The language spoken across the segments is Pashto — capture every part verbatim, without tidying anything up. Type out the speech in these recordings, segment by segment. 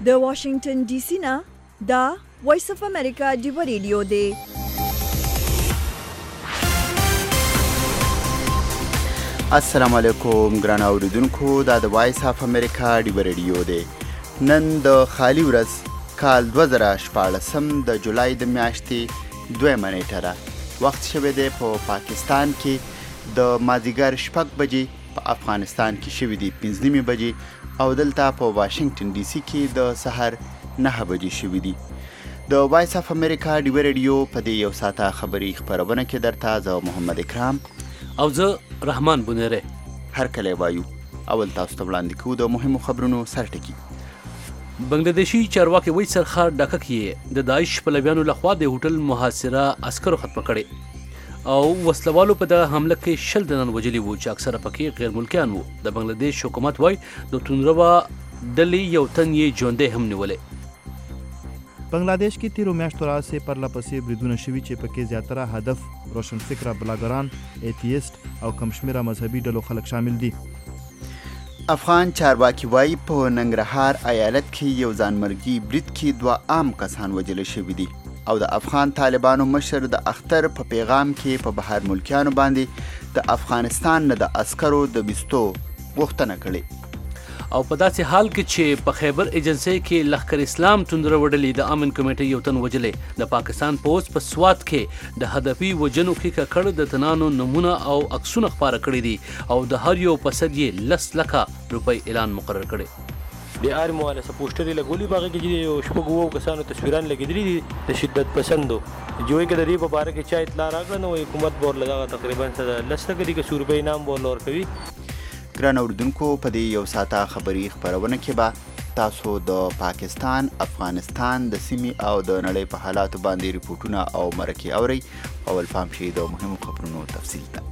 د واشنگټن ډي سي نه دا وایس اف امریکا ډیو ریډیو دی. السلام علیکم ګران اوریدونکو، دا د وایس اف امریکا ډیو ریډیو دی. نن د خالی ورځ کال دوه زره شپاړسم د جولای د میاشتې دویمه نیټه ده. وخت شوی دی په پاکستان کې د مازدیګر شپږ بجې، په افغانستان کې شوي دي پنځه نیمې بجې او دلته په واشنگټن ډي سي کې د سحر نهه بجې شوي دي. د وایس اف امریکا ډیو ریډیو په دې یو ساعته خبري خپرونه کې درته زه محمد اکرام او زه رحمان بنيره هر کله وایو. اول تاسو ته وړاندې کوو د مهمو خبرونو سرټکي. بنگلادیشي چارواکي وایي سرخار ډاکه کې د داعش پلویانو لخوا د هوټل محاصره عسکرو ختمه کړې او وسلوالو په دغه حمله کې شل تنان وژلي وو چې اکثره پکې غیر ملکیان وو. د بنگلادیش حکومت وایي د توندروا ډلې یو تن یې ژوندی هم نیولی. بنگلادیش کې تیرو میاشتو راهیسې پرله پسې بریدونه شوي چې پکې زیاتره هدف روشنفکره بلاګران، ایتیست او کم شمېره مذهبي ډلو خلک شامل دي. افغان چارواکي وایي په ننګرهار ایالت کې یو ځانمرګي برید کې دوه عام کسان وژل شوي دي او د افغان طالبانو مشر د اختر په پیغام کې په بهر ملکیانو باندې د افغانستان نه د عسکرو د بستو غوښتنه کړې. او په داسې حال کې چې په خیبر ایجنسۍ کې لښکر اسلام توندره وډلې د امن کمیټې یو تن وژلې، د پاکستان پولیس په سوات کې د هدفي وژنو کې ککړ د تنانو نمونه او عکسونه خپاره کړي دي او د هر یو په صد یې لس لکه روپۍ اعلان مقرر کړي. د آرمو والا سپوسټري لګولي باغ کې چې یو شپږ وو کسانو تصویران لګېدلي دي د شدت پسندو جوړې کې د دې په باره کې چا اطلاع راکړه نو حکومت بور لږه تقریبا لس لکه دي که څو روپۍ انعام بور ورکوي. ګران اوریدونکو، په دې یو ساعته خبري خپرونه کې به تاسو د پاکستان، افغانستان د سیمې او د نړۍ په حالاتو باندې ریپورټونه او مرکې اورئ. اول پام شي د مهمو خبرونو تفصیل ته.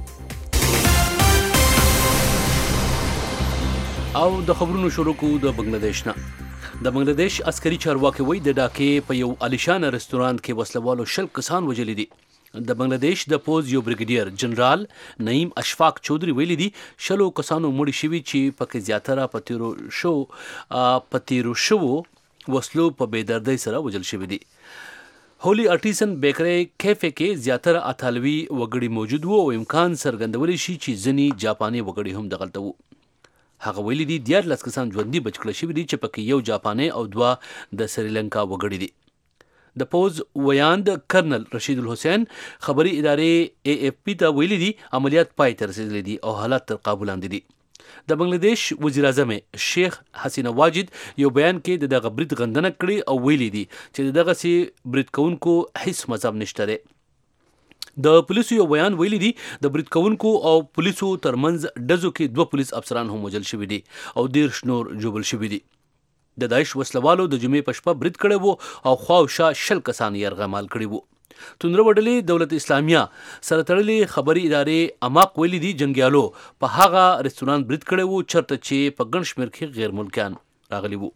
او د خبرونو شروع کوو د بنگلادیش نه. د بنگلادیش عسکري چارواکي وایي د ډاکې په یو عالیشانه رستورانت کې وسلوالو شل کسان وژلي دي. د بنگلادیش د پوز یو بریګیډیر جنرال نعیم اشفاق چودري ویلي دي شلو کسانو مړي شوي چې پکې زیاتره په تیرو شو په تیرو شوو وسلو په بېدردۍ سره وژل شوي دي. هولي ارټیسن بیکری کیفې کې زیاتره اطالوي وګړي موجود وو او امکان څرګندولی شي چې ځینې جاپاني وګړي هم دغلته وو. هغه ویلي دي دیارلس کسان ژوندي بچ کړل شوي دي چې پکې یو جاپاني او دوه د سریلنکا وګړي دي. د پوز ویاند کرنل رشید الحسین خبري ادارې اے اف پی ته ویلي دي عملیات پای ته رسیدلي دي او حالات تر قابو لاندې دي. د بنگلادیش وزیر اعظم شیخ حسینه واجد یو بیان کې د دغه برید غندنه کړې او ویلي دي چې دغه سي برید کوونکو هیڅ مذهب نشته دی. د پولیسو یو بیان ویلي دي د برید کوونکو او پولیسو ترمنځ ډزو کې دوه پولیس افسران هم وژل شوي دي او ډېر شنور ژوبل شوي دي. د داعش وسلوالو د جمعې په شپه برید کړی وو او خوا او شا شل کسان یې یرغمال کړي وو. توندره وډلې دولت اسلامیه سره تړلې خبري ادارې اماق ویلي دي جنګیالو په هغه رستورانت برید کړی وو چرته چې په ګڼ شمېر کې غیر ملکیان راغلي وو.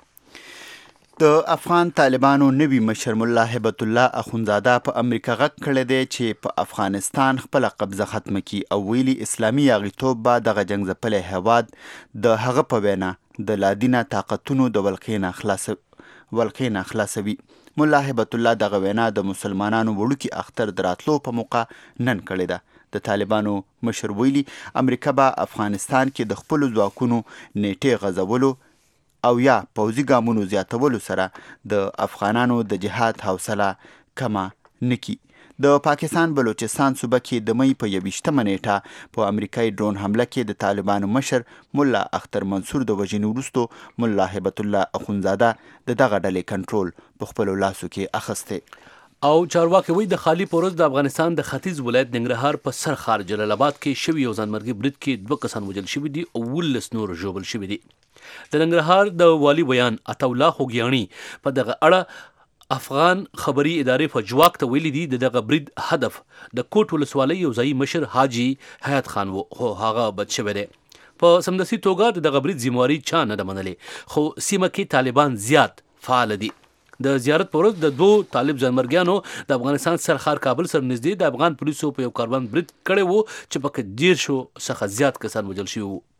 د افغان طالبانو نوي مشر ملا هبت الله اخونزاده په امریکا غږ کړی دی چې په افغانستان خپله قبضه ختمه کړي او ویلي اسلامي یاغیتوب به دغه جنګ ځپلی هیواد د هغه په وینا د لادینه طاقتونو د ولقې نه خلاصوي. ملا هبت الله دغه وینا د مسلمانانو وړوکي اختر د راتلو په موقع نن کړې ده. د طالبانو مشر ویلي امریکا به افغانستان کې د خپلو ځواکونو نیټې غځولو او یا پوځي ګامونو زیاتولو سره د افغانانو د جهاد حوصله کمه نکي. د پاکستان بلوچستان صوبه کې د مۍ په یویشتمه نیټه په امریکایي ډرون حمله کې د طالبانو مشر ملا اختر منصور د وژنې وروسته ملا هبت الله اخونزاده د دغه ډلې کنټرول په خپلو لاسو کې اخیستی. او چارواکي وایي د خالی پورز د افغانستان د ختیځ ولایت ننګرهار په سرخار جلال آباد کې شوي یو ځانمرګي برید کې دوه کسان وژل شوي دي او ولس نور ژوبل شوي دي. د ننګرهار د والي بیان عطاالله خوږیاڼي په دغه اړه افغان خبري ادارې په جواک ته ویلي دي د دغه برید هدف د کوټ ولسوالۍ یو ځایي مشر حاجي حیات خان و خو هغه بد شوی دی. په سمدستي توګه د دغه برید ذمہواري چا نه ده منلې خو سیمه کې طالبان زیات فعال دي. د زیارت پر ورځ د دوه طالب ځانمرګیانو د افغانستان سرخار کابل سره نږدې د افغان پولیسو په یو کاروان برید کړی وو چې پکې ډېر شو څخه زیات کسان وژل شوي وو.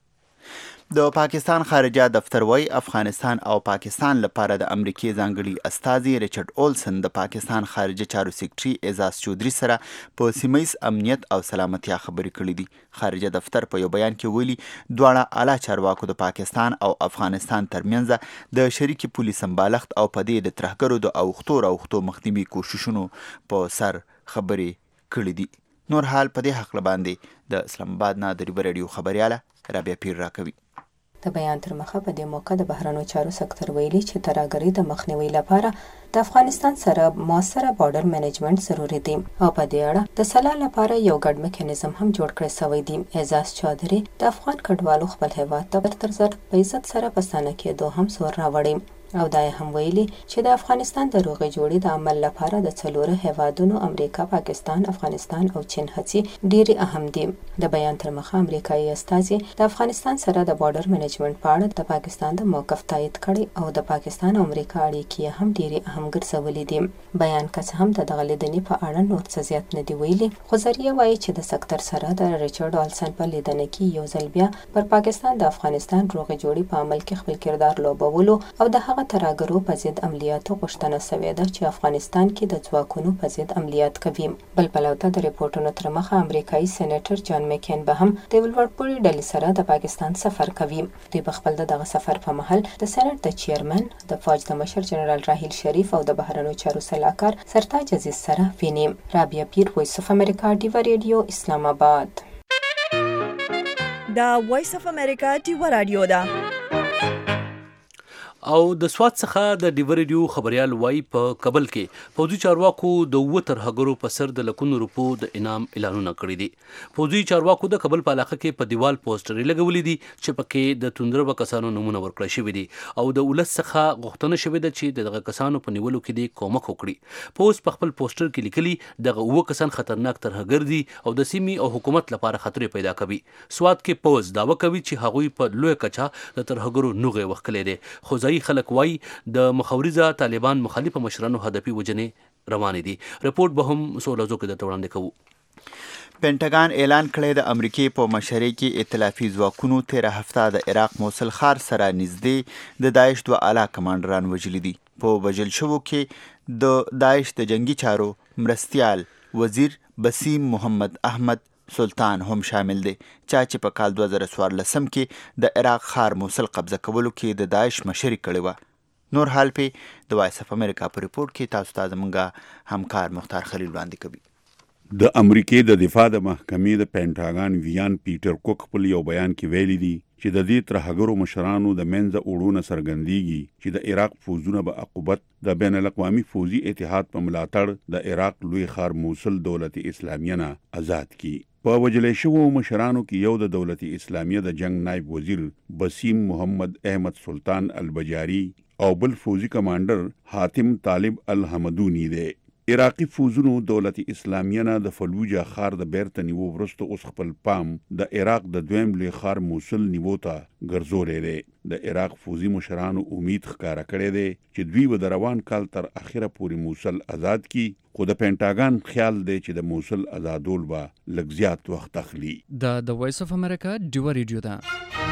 د پاکستان خارجه دفتر وای افغانستان او پاکستان لپاره د امریکای ځانګړي استازي ریچارډ اولسن د پاکستان خارجه چارو سیکریټري اعزاز چودري سره په سیمه‌ایز امنیت او سلامتیا خبرې کړې دي. خارجه دفتر په یو بیان کې ویلي دواړه اعلی چارواکو د پاکستان او افغانستان ترمنځ د شریکي پولي سمبالښت او په دې د ترهګرو د اوښتو راوښتو مخنیوي کوششونو په سر خبرې کړې دي. نور حال په دې حق باندې د اسلام آباد نه د ریبر رادیو خبرياله رابعه پیر راکوي. د بیان تر مخه په دې موقع د بهرنیو چارو سکتور ویلي چې ترهګرۍ د مخنیوي لپاره د افغانستان سره موثره بارډر منیجمنت ضروري دی او په دې اړه د سلا لپاره یو ګډ میکانیزم هم جوړ کړی شوی دی. اعزاز چودري د افغان کډوالو خپل هیواد ته تر زر په عزت سره په ستانه کېدو هم زور راوړی او دا هم ویلي چې د افغانستان د روغې جوړې د عمل لپاره د څلورو هیوادونو امریکا، پاکستان، افغانستان او چین هڅې ډېرې اهم دي. د بیان تر مخه امریکایي استازي د افغانستان سره د بارډر منیجمنت په اړه د پاکستان د موقف تایید کړی او د پاکستان او امریکا اړیکې هم ډېرې اهم ګرځولې دي. بیان که څه هم د دغه لیدنې په اړه نور څه زیات نه دي ویلي، خو ذریعه وایي چې د سکتور سره د ریچارډ اولسن په لیدنه کې یو ځل بیا پر پاکستان د افغانستان روغې جوړې په عمل کې خپل کردار لوبولو او د هغه ترهګرو په ضد عملیاتو غوښتنه شوې ده چې افغانستان کې د ځواکونو په ضد عملیات کوي. بل پلو ته د ریپورټونو تر مخه امریکایي سېنیټر جان مکین به هم د ولورپوري ډلې سره د پاکستان سفر کوي. دوی په خپل دغه سفر په مهال د سېنات د چیرمن، د فوج د مشر جنرال راحیل شریف او د بهرنیو چارو سلاکار سرتاج عزیز سره ویني. رابعه پیر، وایس اف امریکا، ډیوا ریډیو، اسلام آباد. دا وایس اف امریکا ډیوا رادیو ده. او د سوات څخه د ډیور ریډیو خبريال وای په کابل کې فوجي چارواکو د وو ترهګرو په سر د لکونو روپو د انعام اعلانونه کړی دي. فوجي چارواکو د کابل په علاقه کې په دیوال پوسټر لګولې دي چې پکې د توندرو کسانو نمونه ورکړل شوی دي او د ولس څخه غوښتنه شوې ده چې دغه کسانو په نیولو کې د کومک وکړي. پوسټ په خپل پوسټر کې لیکلي دغه وو کسان خطرناک ترهګر دي او د سیمې او حکومت لپاره خطر پیدا کوي. سوات کې پوز داوا کوي چې هغوی په لوی کچا د ترهګرو نوغه وکړي دي. خو خلک وای د مخاورزه طالبان مخالف مشرانو هدفي وجنې روان دي. رپورټ به هم سولازو کې د وړاندې کوو. پینټاګان اعلان کړی د امریکای په مشرۍ کې ائتلافي ځواکونو تیره هفته د عراق موصل ښار سره نږدې د داعش دوه اعلی کمانډران وژلي دي. په وژل شوو کې د داعش د جنگي چارو مرستیال وزیر بسیم محمد احمد سلطان هم شامل دی، چا چې په کال دوه زره څوارلسم کې د عراق ښار موصل قبضه کولو کې د داعش مشري کړې وه. نور حال په د وایس اف امریکا په ریپورټ کې تاسو ته زموږ همکار مختار خلیل وړاندې کوي. د امریکای د دفاع د محکمې د پینټاګان ویان پیټر کوک په یو بیان کې ویلي دي چې د دې ترهګرو مشرانو د منځه وړونه څرګندېږي چې د عراق فوجونه به عقوبت د بین الاقوامي فوجي اتحاد په ملاتړ د عراق لوی ښار موصل دولت اسلامیه نه آزاد کړي. په وجلې شوو مشرانو کې یو د دولت اسلامیه د جنگ نائب وزیر بسیم محمد احمد سلطان البجاری او بل فوجي کمانډر حاتم طالب الحمدونی دی. عراقي فوجونو دولت اسلامیه نه د فلوجا ښار د بیرته نیو وروسته اوس خپل پام د عراق د دویم لوی ښار موصل نیو ته ګرځولی دی. د عراق فوجي مشرانو امید ښکاره کړی دی چې دوی به د روان کال تر اخره پورې موصل آزاد کړي، خو د پینټاګان خیال دی چې د موصل آزادول به لږ زیات وخت اخلي. دا د وایس اف امریکا ډیوا ریډیو ده.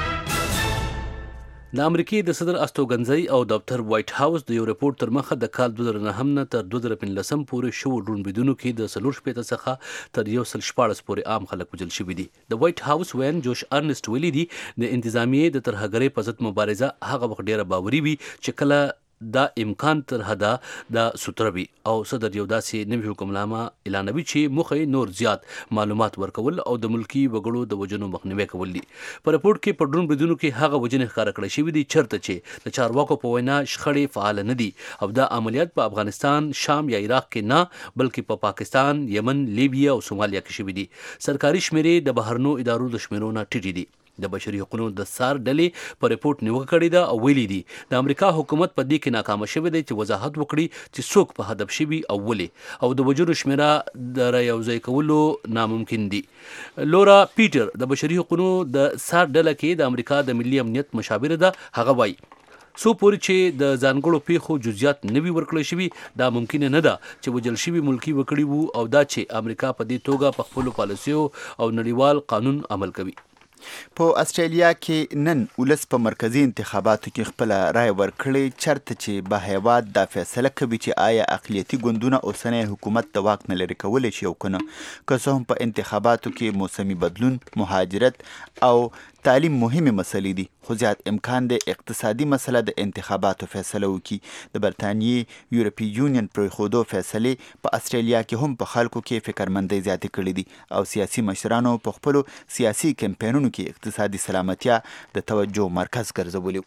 د امریکای د صدر استوګنځي او دفتر وایټ هاوس د یو رپورت تر مخه د کال دوه زره نهم نه تر دوه زره پنځلسم پورې شو ډرونبیدونو کې د څلور شپېته څخه تر یو سل شپاړس پورې عام خلک وژل شوي دي. د وایټ هاوس وین جوش ارنسټ ویلي دي د انتظامیې د ترهګرۍ په ضد مبارزه هغه وخت ډیره باوري وي چې کله دا امکان تر حدا دا ستروي او صدر یو داسې نوي حکمنامه اعلانوي چې مخه نور زیات معلومات ورکول او د ملکی وګړو د وجنو مخنیوي کول دي. په رپورت کې په ډرون بریدونو کې هغه وجنه ښکار کړی شوی دي چرته چې د چارواکو په وینا شخړې فعال نه دي او دا عملیات په افغانستان، شام یا عراق کې نه بلکې په پا پاکستان، یمن، لیبیا او سومالیا کې شوی دي. سرکاري شمیرې د بهرنو ادارو د شمیرونو ټیټې دي. د بشري حقوقو د سار ډلې په ریپورت نیوکه کړې ده او ویلي دي د امریکا حکومت په دې کې ناکام شوی دی چې وضاحت وکړي چې څوک په هدف شوی او ولې او د وجرو شمیره د یوځای کولو ناممکن دي. لورا پیټر د بشري حقوقو د سار ډله کې د امریکا د ملي امنیت مشاوره ده. هغه وایي سو پورې چې د ځانګړو پیښو جزئیات نوي ورکړل شوي دا ممکن نه ده چې وجل شوي ملکی وکړي وو او دا چې امریکا په دې توګه په خپل پالیسیو او نړیوال قانون عمل کوي. په استرالیا کې نن ولس په مرکزی انتخاباتو کې خپل رای ورکړي، چرته چې به هیواد دا فیصله کوي چې آیا اقلیتي ګوندونه اوسنی حکومت د واک نه لرې کولی شي او کنه. که څه هم په انتخاباتو کې موسمي بدلون، مهاجرت او تعلیم مهمه مسلې دي، خو زیات امکان دی اقتصادي مسله د انتخاباتو فیصله وکړي. د برطانیې یورپی یونین پرېښودو فیصلې په استرالیا کې هم په خلکو کې فکرمندۍ زیاتې کړي دي او سیاسي مشرانو په خپلو سیاسي کمپینونو کې اقتصادي سلامتیا د توجه مرکز ګرځولی.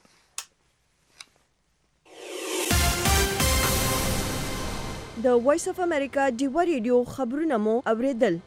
د وایس اف امریکا ډیوا ریډیو خبرونه مو اوریدل.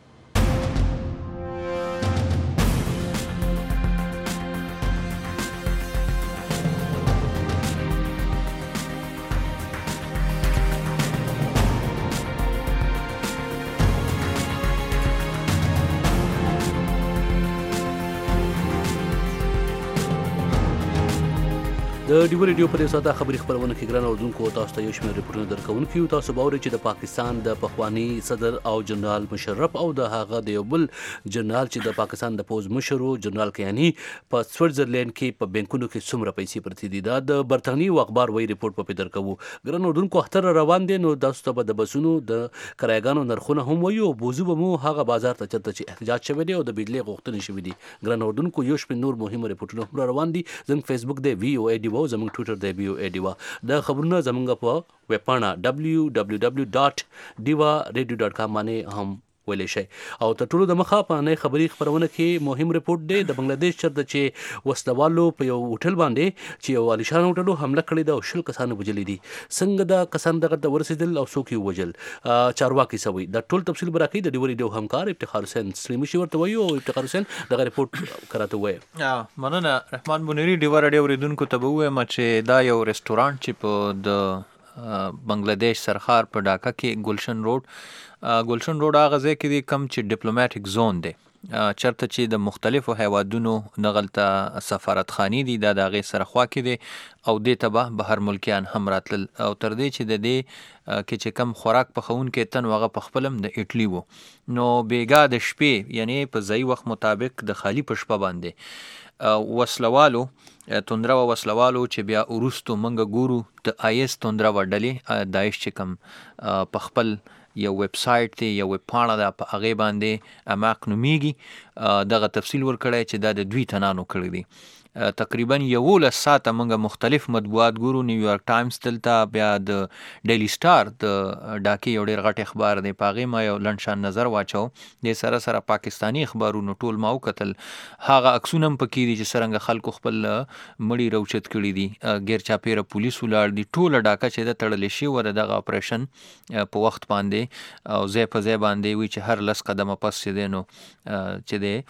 د ډیو ریډیو په دې ساده خبري خبرونه کې ګران اوردونکو تاسو ته یو شمېر ریپورټونه درکوونکي یو. تاسو به اورئ چې د پاکستان د پخوانی صدر او جنرال مشرف او د هغه د یو بل جنرال چې د پاکستان د پوز مشر و جنرال کیانی په سویټزرلند کې په بانکونو کې څومره پیسې پرتې دي. دا د برتانیې اخبار وایي ریپورټ په پیدر کوو. ګران اوردونکو اختر روان دي، نو تاسو ته به د بسونو د کرایګانو نرخونه هم وایو. بوزو به مو هغه بازار ته چرته چې احتجاج شوی دی او د بجلی غوښتنې شوی دي. ګران اوردونکو یو شمېر نور مهم ریپورټونه هم روان دي. زموږ فیسبوک دی وی او ای ډي و، زموږ ټویټر دی وی او ای ډیوا. د خبرونه زمونږ په ویب پاڼه دبلیو دبلیو دبلیو ډاټ ډیوا ریډیو ډاټ کام باندې هم ویلی شئ. او تر ټولو د مخه په نړۍ خبري خبرونه کې مهم ریپورټ دی د بنگلاديش چرته چې وسلوالو په یو هوټل باندې چې یو عالیشان هوټل حمله کړې ده او شل کسان وژلي دي. څنګه دا کسان دغه ته ورسېدل او څوک یې وژل، چارواکي څه وایي، دا ټول تفصیل به راکوي د ډیو ریډیو همکار افتخار حسین سلیمي شي ورته وایي. او افتخار حسین دغه ریپورټ کراته وایي. مننه رحمان بنيري. ډیو ریډیو اوریدونکو ته به ووایم چې دا یو رستورانت چې په د بنگلاديش سرخار په ډاکا کې ګلشن روډ ګلشن روډ هغه ځای کې دی کم چې ډیپلوماټیک زون دی، چرته چې د مختلفو هیوادونو دغلته سفارتخانې دي، دا د هغې سره خوا کې دی او دې ته به بهر ملکیان هم راتلل. او تر دې چې د دې کې چې کم خوراک پخوونکی تن هغه په خپل هم د ایټلي و، نو بیګا د شپې یعنی په ځایي وخت مطابق د خالی په شپه باندې وسلوالو توندره و وسلوالو چې بیا وروستو منګه ګورو د آی اس توندره و ډلې داعش چې کم په خپل یو ویب سایټ دی، یو ویب پاڼه ده، په هغې باندې اماق نومیږي، دغه تفصیل ورکړی چې دا د دوی تنانو کړی دی. تقریبا یولس ساعته موږ مختلف مطبوعات ګورو، نیویارک ټایمز دلته، بیا د ډیلی سټار د ډاکې یو ډېر غټ اخبار دی، په هغې ما یو لنډ شان نظر واچو. د سره سره پاکستاني اخبارونو ټول ما وکتل، هغه عکسونه هم پکې دي چې څرنګه خلکو خپل مړي راوچت کړي دي، غیر چاپېره پولیس ولاړ دي، ټوله ډاکه چې ده تړلې شوې وه د دغه اپریشن په وخت باندې او ځای په ځای باندې وي چې هر لس قدمه پس چې دی نو چې دی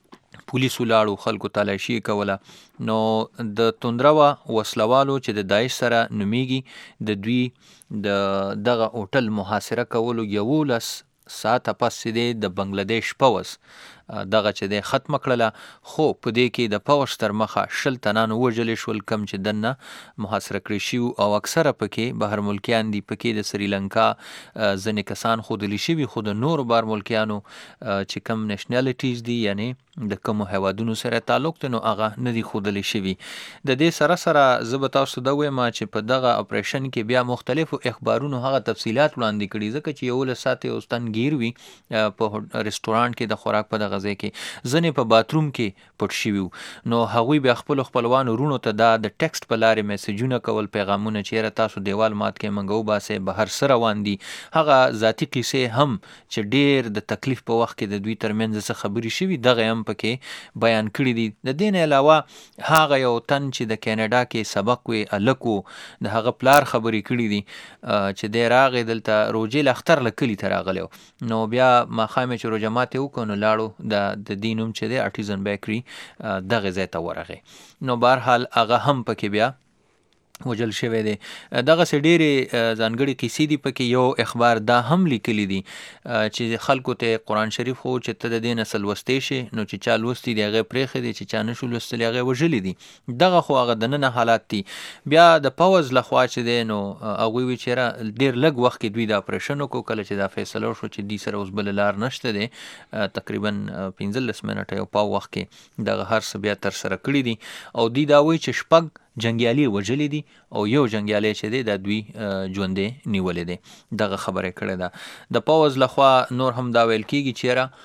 پولیس ولاړو، خلکو تلاشي کوله. نو د توندره وسلوالو چې د داعش سره نومیږي د دوی د دغه هوټل محاصره کولو یولس ساعته پس چې دی د بنگلاديش پوځ دغه چې دی ختمه کړله، خو په دې کې د پوځ تر مخه شل تنان ووژلې شول کم چې دننه محاصره کړي شوي او اکثره پکې بهر ملکیان دي. پکې د سریلنکا ځینې کسان ښودلي شوي، خو د نورو بهر ملکیانو چې کم نیشنالټیز دي یعنی د کومو هیوادونو سره تعلق دی نو هغه نه دي ښودلې شوي. د دې سره سره زه به تاسو ته دا ووایم چې په دغه اپریشن کې بیا مختلفو اخبارونو هغه تفصیلات وړاندې کړي، ځکه چې یولس ساعتې یو تن ګیر وي په رستورانټ کې د خوراک په دغه ځای کې، ځینې په باتروم کې پټ شوي وو. نو هغوی بیا خپلو خپلوانو وروڼو ته دا د ټکسټ په لارې میسیجونه کول، پیغامونه چې یاره تاسو دیوال مات کې موږ وباسئ، بهر څه روان دي، هغه ذاتي قصې هم چې ډېر د تکلیف په وخت کې د دوی ترمنځ څه خبرې شوي دغه هم پکې بیان کړي دي. د دې نه علاوه هغه یو تن چې د کینیډا کې سبق وی هلک و، د هغه پلار خبرې کړي دي چې دی راغی دلته روجې له له کلي ته راغلی و، نو بیا ماښام یې چې روژه ماتې وکړو نو لاړو د د دې نوم چې دی ارټیزن بیکري دغه ځای ته ورغی. نو بهرحال هغه هم پکې بیا وجل شوی دی. دغه سه ډېرې ځانګړي کیسې دي پکې. یو اخبار دا هم لیکلی دي چې خلکو ته قرآن شریف خو چې ته د دې نه څه لوستی شي، نو چې چا لوستی دی هغه پرېښی دی، چې چا نشو لوستلی هغه وژلي دي. دغه خو هغه دننه حالات دي. بیا د پوځ لخوا چې دی نو هغوی وی چېرې ډېر لږ وخت کې دوی دا اپریشن وکړو. کله چې دا فیصله وشو چې دوی سره اوس بله لار نشته دی، تقریبا پنځلس منټه یو پاو وخت کې دغه هر څه بیا ترسره کړي دي. او دوی دا وایي چې شپږ جنگیالي وجلی دي او یو جنگیالی چې دی دا دوی ژوندې نیولې دی. دغه خبره کړې ده. د پوځ لخوا نور هم دا ویل کېږي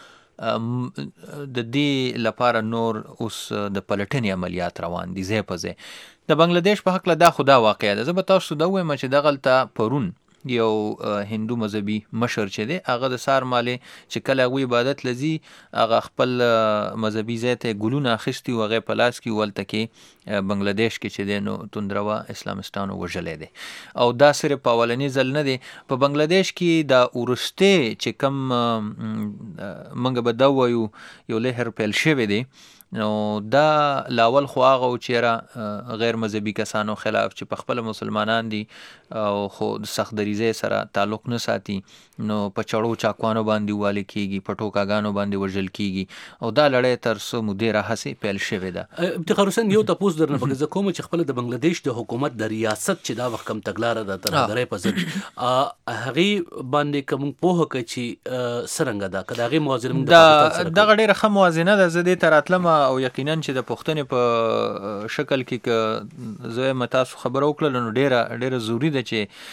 چې د دې لپاره نور اوس د پلټنې عملیات روان دي ځای په ځای. د بنګلادیش په هکله دا خو دا واقعه ده. زه به تاسو دا ووایم چې دغلته پرون یو هندو مذهبي مشر چې دی هغه د سار مالې چې کله هغوی عبادت لځي هغه خپل مذهبي ځای ته ګلونه اخیستي و، هغه په لاس کې ولته کې بنګلادیش کې چې دی نو توندروا اسلامستانو وژلی دی. او دا صرف په اولنی ځل نه دی. په بنګلادیش کې دا وروستې چې کوم موږ به دا وایو یو لهر پیل شوی دی، نو دا لاول خو هغه و چېره غیر مذهبي کسانو خلاف چې په خپله مسلمانان دي او خو د سخت دریځۍ سره تعلق نه ساتي، نو په چړو چاقوانو باندې والی کېږي، په ټوکاګانو باندې وژل کېږي. او دا لړۍ تر څو مودې راهسې پیل شوې ده. افتخار حسین یو تپوس درنه پکې زه کوم چې خپله د بنګلادیش د حکومت د ریاست چې دا وخت کم تګلاره ده ترهګرۍ په ضد هغې باندې که موږ پوهه کړو چې څرنګه ده، که د هغې موازنه موږ د پاکستان سره دغه ډېره ښه موازنه ده. زه دې ته راتلم او یقینا چې د پوښتنې په شکل کې که زه یم تاسو خبره وکړله نو ډېره ډېره ضروري ده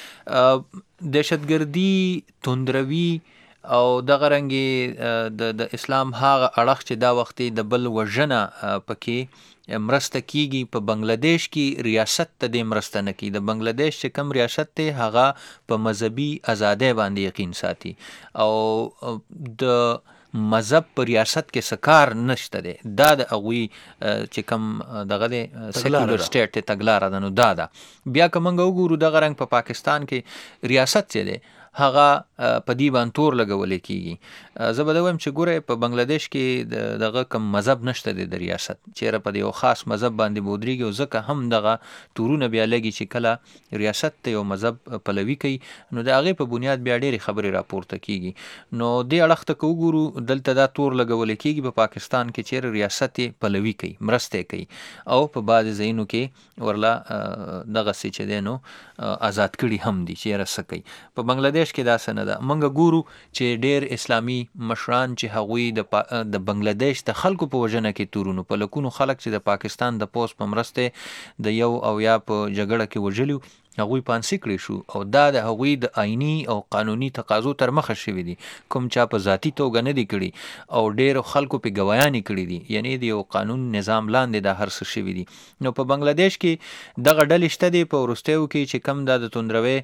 چې دهشتګردي، توندروي او دغه رنګې د د اسلام هغه اړخ چې دا وخت د بل وژنه پکې مرسته کیږي. په بنګلادیش کې ریاست ته دې مرسته نه کوي. د بنګلادیش چې کوم ریاست دی هغه په مذهبي ازادۍ باندې یقین ساتي او د مذهب په ریاست کې څه کار نشته دی. دا د هغوی چې کوم دغه دی سیکولر سټیټ دی تګلاره ده. نو دا ده. بیا که موږ وګورو دغه رنګ په پاکستان کې ریاست چې دی هغه په دې باندې تور لګولی کېږي. زه به دا وایم چې ګوره په بنګلادیش کې دغه کوم مذهب نشته دی د ریاست، چېرې په یو خاص مذهب باندې بودرېږي او ځکه هم دغه تورونه بیا لګي چې کله ریاست ته یو مذهب پلوي کوي نو د هغې په بنیاد بیا ډېرې خبرې راپورته کېږي. نو دې اړخ ته که وګورو دلته دا تور لګولی کېږي په پاکستان کې چېرې ریاست یې پلوي کوي، مرسته کوي او په بعضې ځایونو کې ورله دغسې چې دی نو آزاد کړي هم دي چېرې څه کوي. په بنګلادیش کې دا څه نه ده. موږ ګورو چې ډېر اسلامي مشران چې هغوی د د بنګلادیش د خلکو په وژنه کې تورونو په لکونو خلک چې د پاکستان د پوځ په مرسته د یو او یا په جګړه کې وژلي هغوی پانسي کړی شو او دا د هغوی د آئینی او قانوني تقاضو تر مخه شوي دي، کوم چا په ذاتي توګه نه دي کړي او ډېرو خلکو په ګویانې کړي دي، یعنی د یو قانون نظام لاندې دا هر څه شوي دي. نو په بنګلادیش کې دغه ډلې شته دي. په وروستیو کې چې کم دا د توندروۍ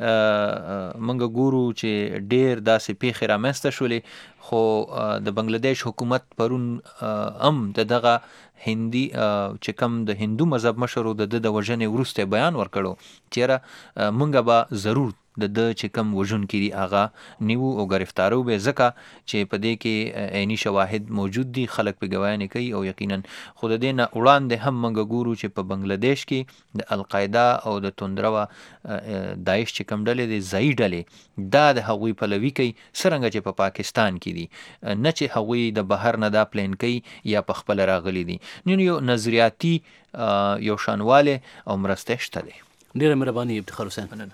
موږ ګورو چې ډېر داسې پیښې رامنځته شولې، خو د بنګلادیش حکومت پرون هم د دغه هندي چې کوم د هندو مذهب مشر د د وژنې وروسته بیان ورکړو چېرې موږ به ضرور د د چې کوم وژونکي دي هغه نیو او ګرفتارو به، ځکه چې په دې کې عیني شواهد موجود دي، خلک په ګوایانې کوي او یقینا خو د دې نه وړاندې هم موږ ګورو چې په بنګلادیش کې د القاعده او د توندروا داعش چې کوم ډلې دي ځایي ډلې دا د هغوی پلوي کوي څرنګه چې په پاکستان کې دي، نه چې هغوی د بهر نه دا پلین کوي یا په خپله راغلي دي. نو یو نظریاتي یو شانواله او مرسته شته دی. ډېره مهرباني افتخار حسین.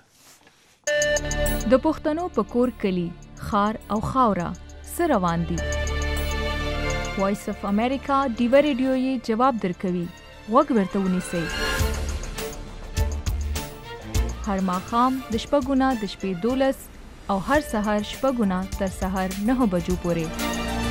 د پښتنو په کور کلی خار او خاوره څه روان دي؟ وایس اف امریکا ډیوه ریډیو یې جواب درکوي. غوږ ورته ونیسئ. هر ماښام د شپږو نه د شپې دولس او هر سهار شپږو نه تر سهار نهو بجو پورې.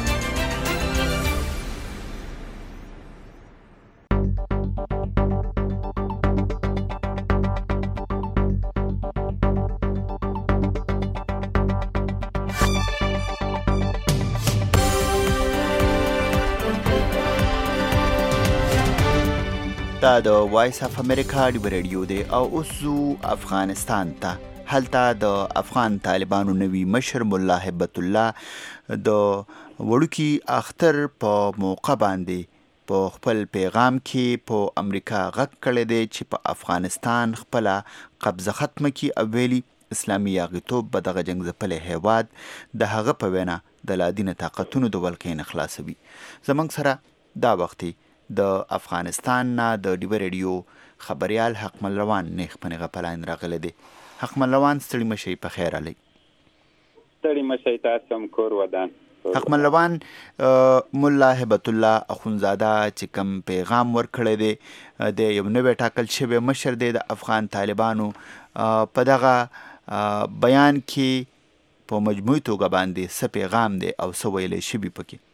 دا د وایس اف امریکا ډیوه ریډیو دی او اوس ځو افغانستان ته. هلته د افغان طالبانو نوي مشر ملا هیبت الله د وړوکي اختر په موقع باندې په خپل پیغام کې په امریکا غږ کړی دی چې په افغانستان خپل قبضه ختمه کړي او ویلي اسلامي یاغیتوب به دغه جنګ ځپلی هیواد د هغه په وینا د لادینه طاقتونو د ولکې نه خلاصوي. زموږ سره دا وختي د افغانستان نه د ډیوه ریډیو خبریال حقمل روان نیخ په نغه پلاین راغلی دی. حقمل روان ستړي مشئ په خیر علی. ستړي مشئ تاسو هم کور ودان. حقمل روان مولا هبت الله اخونزاده چې کوم پیغام ورکړی دی د یو نوی ټاکل شوی مشر دی د افغان طالبانو په دغه بیان کې په مجموعي توګه باندې څه پیغام دی او څه ویلی شوي پکې؟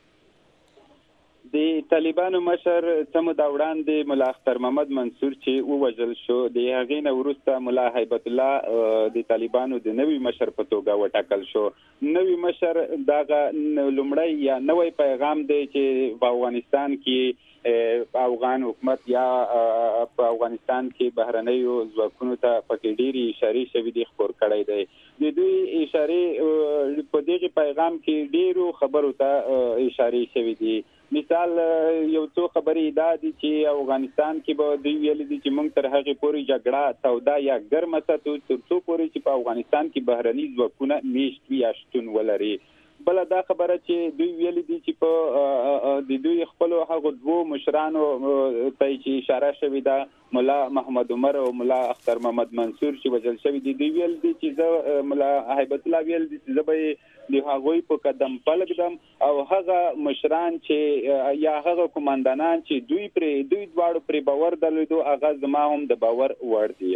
د طالبانو مشر څه موده وړاندې ملا اختر محمد منصور چې ووژل شو، د هغې نه وروسته ملا هیبت الله د طالبانو د نوي مشر په توګه وټاکل شو. نوي مشر دغه لومړی یا نوی پیغام دی چې په افغانستان کې افغان حکومت یا په افغانستان کې بهرنیو ځواکونو ته پکې ډېرې اشارې شوي دي خپور کړی دی. د دوی اشارې په دغه پیغام کې ډېرو خبرو ته اشارې شوي دي. مثال یو څو خبرې دا دي چې افغانستان کې به دوی ویلي دي چې موږ تر هغې پورې جګړه توده یا ګرمه ساتو تر څو پورې چې په افغانستان کې بهرني ځواکونه میشت وي یا شتون ولري. بله دا خبره چې دوی ویلي دي چې په د دوی خپلو هغو دوو مشرانو ته چې اشاره شوې ده ملا محمد عمر او ملا اختر محمد منصور چې وژل شوي دي، دوی ویل دي چې زه ملا هیبت الله ویل دي چې زه به د هغوی په قدم پلږدم او هغه مشران چې یا هغه قماندانان چې دوی پرې دوی دواړو پرې باور درلودو هغه زما هم د باور وړ دي.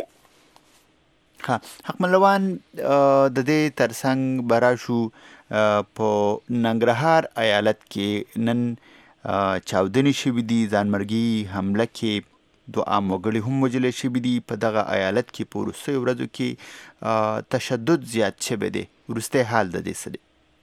ها حقمل روان د دې ترڅنګ براشو په ننګرهار ایالت کې نن چاودنې شوي دي، ځانمرګي حمله کې دوه عام وګړي هم وژل شوي دي. په دغه ایالت کې په وروستیو ورځو کې تشدد زیات شوی دی. وروستی حال د دې څه دی؟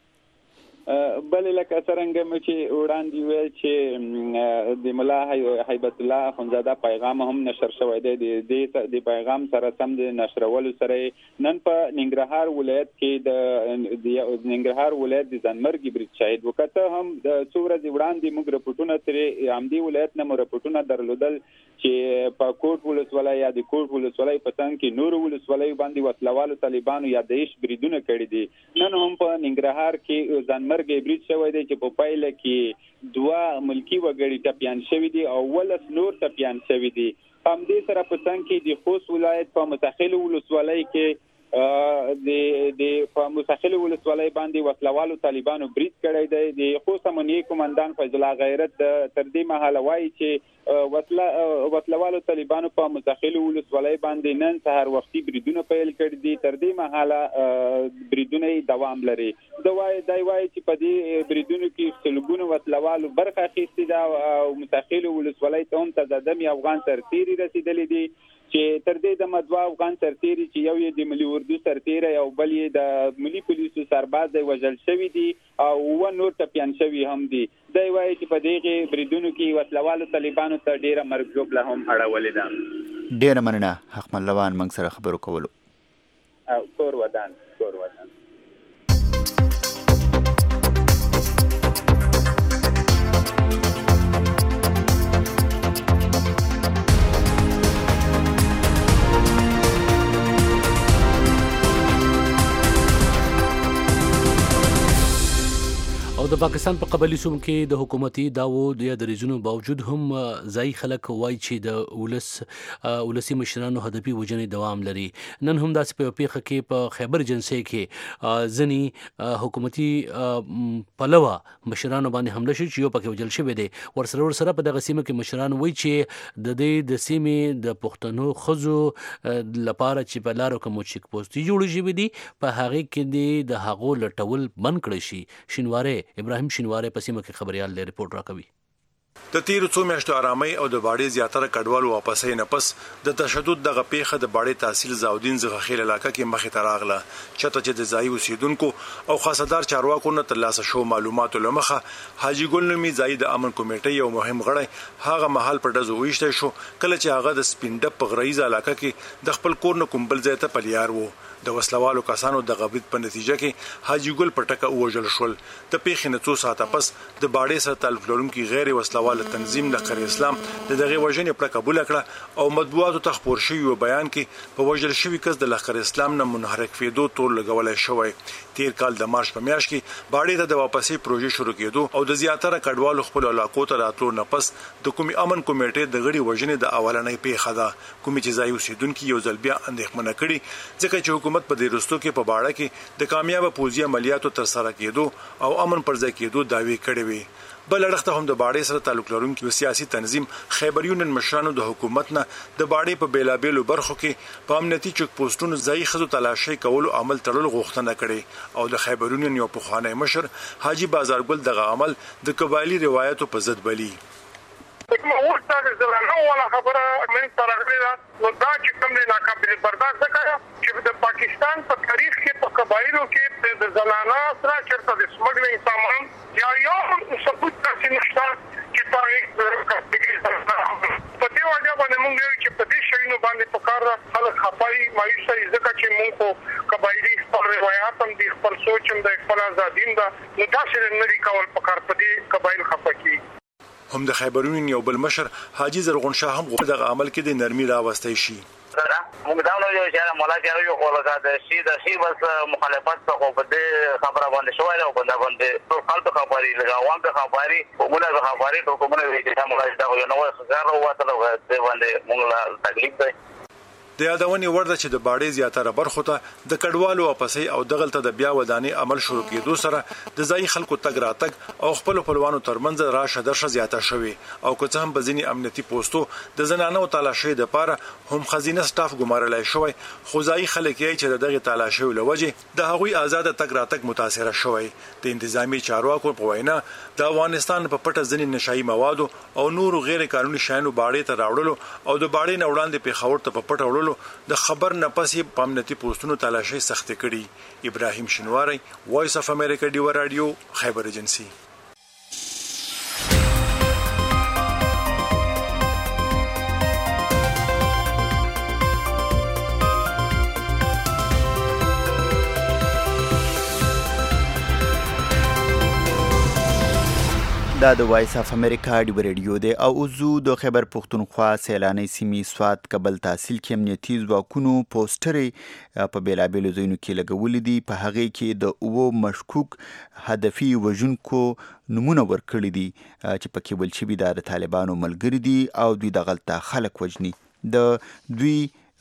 بلې لکه څرنګه مې چې وړاندې ویل چې د ملا هیبت الله اخونزاده پیغام هم نشر شوی دی. د پیغام سره سم د نشرولو سره نن په ننګرهار ولایت کې د ننګرهار ولایت د ځانمرګي برید شهید وکړه. هم د څو ورځې وړاندې موږ رپورټونه ترې همدې ولایت نه مو رپورټونه درلودل چې په کوټ ولسوالۍ یا د کوټ ولسوالۍ په څنګ کې نورو ولسوالیو باندې وسلوالو طالبانو یا داعش بریدونه کړي دي. نن هم په ننګرهار کې ځانمرګي برید شوی دی چې په پایله کې دوه ملکي وګړي ټپیان شوي دي او ولس نور ټپیان شوي دي. همدې سره په څنګ کې د خوست ولایت په متخیلو ولسوالۍ کې د د په متخیلو ولسوالۍ باندې وسلوالو طالبانو برید کړی دی. د خوست امنیتي قومندان فیض الله غیرت تر دې مهاله وایي چې وسله وسلوالو طالبانو په متخیلو ولسوالۍ باندې نن سهار وختي بریدونه پیل کړي دي. تر دې مهاله بریدونه دوام لري. دا وایي دا وایي چې په دې بریدونو کې سلګونو وسلوالو برخه اخیستې ده او متخیلو ولسوالۍ ته هم تزادم افغان سرتیري رسیدلي دي چې تر دې د مدوا افغان سرتیري چې یو یې د ملي اردو سرتیری او بل یې د ملي پولیسو سرباز دی وژل شوي دي او اووه نور ټپیان شوي هم دي. دی وایي چې په دغې بریدونو کې وسلوالو طالبانو ته ډېره مرګ ژوبله هم اړولې ده. ډېره مننه حقمل روان موږ سره خبرو کولو. کور ودان کور ودان. او د پاکستان په قبلي سیمو کې د حکومتي دعوو یا دریځونو باوجود هم ځایي خلک وایي چې د ولس ولسي مشرانو هدفي وژنې دوام لري. نن هم داسې په یوه پیښه کې په خیبر جنسۍ کې ځینې حکومتي پلوه مشرانو باندې حمله شوې چې یو پکې وژل شوی دی. ورسره ورسره په دغه سیمه کې مشران وایي چې د دې د سیمې د پښتنو ښځو لپاره چې په لارو کې مو چیک پوسټې جوړې شوي دي په هغې کې د هغو لټول بند کړی شي. شینواری ابراهیم شینواری په سیمه کې خبريال له ریپورت راکوي. د تیرو څو میاشتو آرامۍ او د باړې زیاتره کډوالو واپسې نه پس د تشدد دغه پیښه د باړې تحصیل زاودین زغخیل علاقې کې مخې ته راغله. چته چې د ځایي اوسیدونکو او خاصدار چارواکو نه ترلاسه شو معلوماتو له مخه حاجی ګل نومي ځایي د امن کمیټې یو مهم غړی هغه محل په ډزو ویشته شو کله چې هغه د سپینډپ په غریزه علاقې کې د خپل کور نه کوم بل ځای ته پلیار وو. د وسلوالو کسانو د غبرګ په نتیجه کې حاجی ګل پټکه وژل شول. د پیښې نه څو ساعته پس د باډې سره تعلق لرونکي غیر وسلوال تنظیم لخر اسلام د دغه وژنې پړه قبول کړه او مطبوعاتو ته خپور شوی بیان کې په وژل شوی کس د لخر اسلام نه منحرف کېدو تور لګولای شوی. تیر کال د مارچ په میاشت کې باډې ته د واپسې پروژې شروع کېدو او د زیاتره کډوالو خپل علاقو ته راتلو نه پس د کومي امن کمیټې د غړي وژنې د اولنۍ پیښه ده، کومي چې ځای اوسیدونکو یو ځل بیا اندېښمنه کړي ځکه چې حکومت په دې وروستو کې په باډه کې د کامیاب پوځي عملیاتو تر سره کېدو او امن پر ځای کېدو دعوی کړې وي. بل اړخته هم د باډې سره تعلق لرونکي سیاسي تنظیم خیبر یونین مشرانو د حکومت نه د باډې په بیلابېلو برخو کې په امنیتي چک پوسټونو ځای خزو تلاشي کولو عمل تړلو غوښتنه کړې او د خیبر یونین یو پخوانی مشر حاجی بازارګل دغه عمل د قبایلی روایتو په ضد بلی. وخت د زلانو ولا خبره من ترغله نو دا چې کوم نه ناقابل برداشت کړه چې د پاکستان په تاریخ کې په قبایلو کې د زلانو سره چرته د سمګلینګ سامان یا یو ثبوت تاسو نشته چې په په دې وجه باندې موږ یو چې په دې شینو باندې په کار خلک خپای مایوسه ځکه چې موږ کو قبایلی خپل روایت هم دي خپل سوچ هم د خپل ازادین دا نو تاسو نه لري کول په کار په دې قبایل خپکی. هم د خیبرونین یو بل مشر حاجی زرغون شاه هم غوښتل دغه عمل کې د نرمي راوستي شي. موږ دا نو یو چې مولا جارو یو کوله دا شي د شي بس مخالفت څخه په دې خبره باندې شوای او په دا باندې ټول خلک خبري لګاوان ته خبري کومه خبري ته کومه وی چې موږ دا یو نو څنګه وته نو د باندې موږ لا تکلیف دی. د یادونې ورده چې د باډې زیاتره برخو ته د کډوالو واپسې او دغلته د بیا ودانې عمل شروع کېدو سره د ځای خلکو تګ راتګ او خپل خپلوانو ترمنځ راشه درشه زیاته شوې او که څه هم په ځینې امنیتي پوسټو د زنانو تالاشۍ دپاره هم ښځینه سټاف ګمارلی شوی، خو ځایي خلک یې چې د دغې تالاشیو له وجې د هغوی آزاده تګ راتګ متاثره شوی. د انتظامي چارواکو په وینا د افغانستان په پټه ځینې نشایي موادو او نورو غیر قانوني شیانو باډې ته راوړلو او د باډې نه وړاندې پېښور ته په پټه وړلو د خبر نه پسې په امنیتي پوسټونو تلاشي سخت کړي. ابراهیم شینواری، وایس اف امریکا ډیو رادیو، خیبر ایجنسی. دا د وایس اف امریکا ډیو رادیو دی او اوزو د خیبر پښتونخوا سیلانی سیمې سوات کابل تحصیل کې امنیتي ځواکونو پوسټرې په بیلابېلو ځایونو کې لګولې دي. په هغې کې د اوو مشکوک هدفي وژونکو نمونه ورکړي دي چې پکې ویل شوي دا د طالبانو ملګري دي او دوی دغلته خلک وژني. د دوی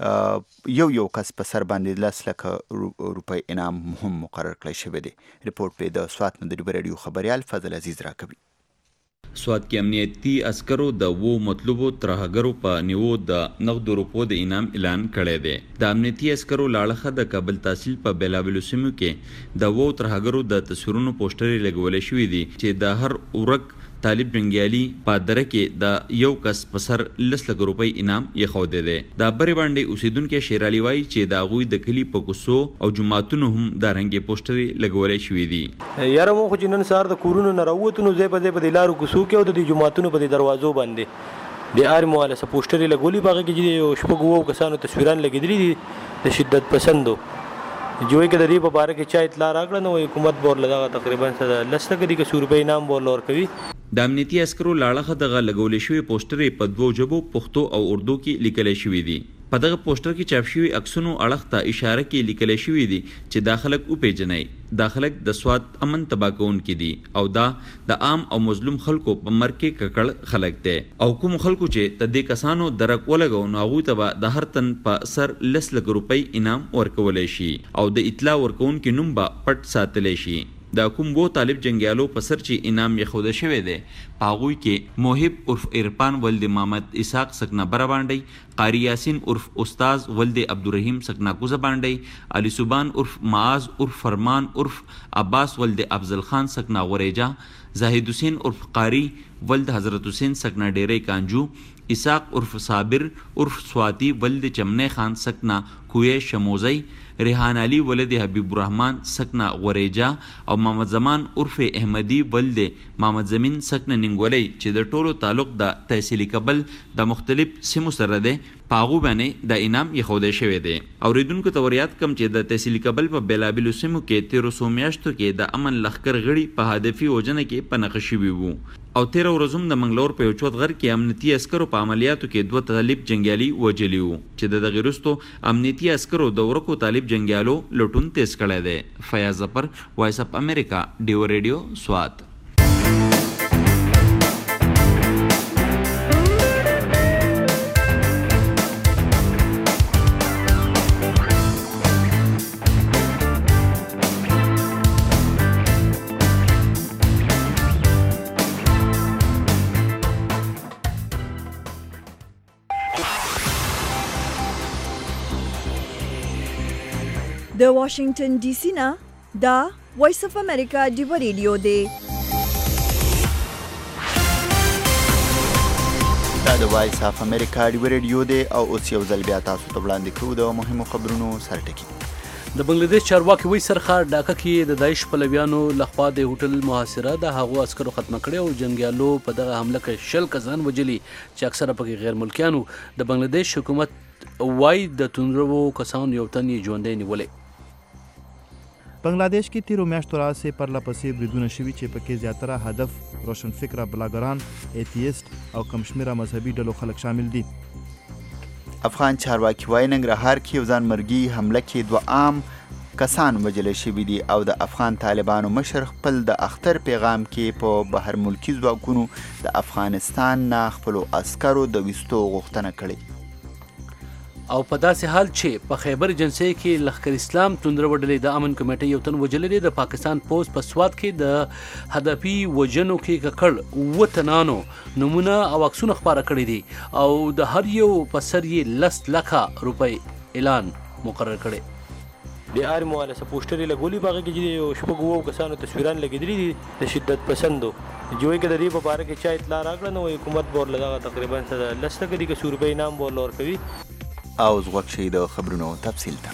یو یو کس په سر باندې لس لکه روپۍ انعام هم مقرر کړی شوی دی. رپورټ په د سوات نه د ډیو رادیو خبریال فضل عزیز راکوي. سوات کې امنیتي عسکرو د وو مطلوبو ترهګرو په نیو د نغدو روپو د انعام اعلان کړی دی. د امنیتي عسکرو لاړخه د کابل تحصیل په بیلابېلو سیمو کې د وو ترهګرو د تصویرونو پوسټرې لګولې شوي دي چې د هر ورک طالب جنګیالي په دره کې د یو کس په سر لس لکه روپۍ انعام یې دی. د برې باندې اوسیدونکي شیر علي وایي چې د هغوی د کلي په کوڅو او جوماتونو هم دا رنګې پوسټرې لګولې شوي دي. یاره مو خو چې نن سهار د کورونو نه راووتو نو ځای په ځای په دې لارو کوڅو کې او د دې جوماتونو په دې دروازو باندې د هر مواله څه پوسټرې لګولي په هغې کې چې یو شپږ اووه کسانو تصویران لګېدلي دي د شدت پسندو. جوړ کې د دې په باره کې چا اطلاع راکړه نو حکومت به ورله دغه تقریبا لس لکه دي که څو روپۍ انعام به ورله ورکوي. د امنیتي عسکرو لاړخه دغه لګولې شوې پوسټرې په دوو ژبو پښتو او اردو کې لیکلی شوي دي. په دغه پوسټر کې چاپ شوي عکسونو اړخ ته اشاره کې لیکلی شوي دي چې دا خلک وپېژنئ. دا خلک د سوات امن تباه کوونکي دي او دا د عام او مظلوم خلکو په مرګ کې ککړ خلک دی او کوم خلکو چې د دې کسانو درک ولګو نو هغوی ته به د هر تن په سر لس لکه روپۍ انعام ورکولی شي او د اطلاع ورکوونکي نوم به پټ ساتلی شي. د کوم وو طالب جنګیالو په سر چې انعام یې ښوده شوی دی په هغوی کې موهب عرف عرفان ولد محمد اسحاق سکنا بره باندې، قاری یاسین عرف استاذ ولد عبدالرحیم سکنا کوزه باندې، علي سبان عرف معاذ عرف فرمان عرف عباس ولد افضل خان سکنا غوریجا، زاهد حسین عرف قاری ولد حضرت حسین سکنا ډیری کانجو، اسحاق عرف صابر عرف سواتی ولد چمنه خان سکنا کوی شموزی، ریحان علي ولد حبیب الرحمن سکنه غوریجا او محمد زمان عرف احمدی ولد محمد زمین سکنه ننګولۍ چې د ټولو تعلق د تحصیلي کابل د مختلف سیمو سره دی پاغو باندې د انعام یخوده شوی دی. اوریدونکو ته وریاد کم چې د تحصیلي کابل په بیلابیلو سیمو کې تیرو څو میاشتو کې د امن لښکر غړي په هدفي وژنه کې په نښه شوي وو او تیره ورځ هم د منګلور په یو چوت غر کې امنیتي عسکرو په عملیاتو کې دوه طالب جنګیالي وژلي وو چې د دغې وروستو امنیتي عسکرو د ورکو طالب جنګیالو لټون تیز کړی دی. فیاض ظفر، وایس اف امریکا، ډیو ریډیو، سوات. د واشنگټن ډي سي نه دا وایس اف امریکا ډیو ریډیو دی. دا د وایس اف امریکا ډیو ریډیو دی او اوس یو ځل بیا تاسو ته وړاندې کوو د مهمو خبرونو سرټکي. د بنگلاديش چارواکي وایي سرخار ډاکه کې د داعش پلویانو لخوا د هوټل محاصره د هغو عسکرو ختمه کړې او جنګیالو په دغه حمله کې شل کسان وجلي چې اکثره پکې غیر ملکیانو. د بنگلاديش حکومت وایي د توندرو کسانو یو تن یې ژوندی نیولی. بنگلاديش کې تیرو میاشتو راهیسې پرله پسې بریدونه شوي چې پکې زیاتره هدف روشنفکره بلاګران، ایتیست او کم شمېره مذهبي ډلو خلک شامل دي. افغان چارواکي وایي ننګرهار کې یو ځانمرګي حمله کې دوه عام کسان وژل شوي دي او د افغان طالبانو مشر خپل د اختر پیغام کې په بهر ملکي ځواکونو د افغانستان نه خپلو عسکرو د ویستو غوښتنه کړې او په داسې حال چې په خیبر جنسي کې لښکر اسلام توندره وډلې د امن کمیټې یو تن وژلی دی. د پاکستان پوز په سوات کې د هدفي وژنو کې ککړ اووه تنانو نمونه او عکسونه خپاره کړي دي او د هر یو په سر یې لس لکه روپۍ اعلان مقرر کړي. د آر مواله سپوسټري لګولي باغ کې چې یو شپږ وو کسانو تصویران لګیدلي دي د شدت پسندو جوړې کې د دې په اړه کې چا اطلاع راغله نو حکومت بور لږه تقریبا لس لکه د څو روپۍ انعام بور لور کوي. او زغوک شي د خبرونو تفصیل ته.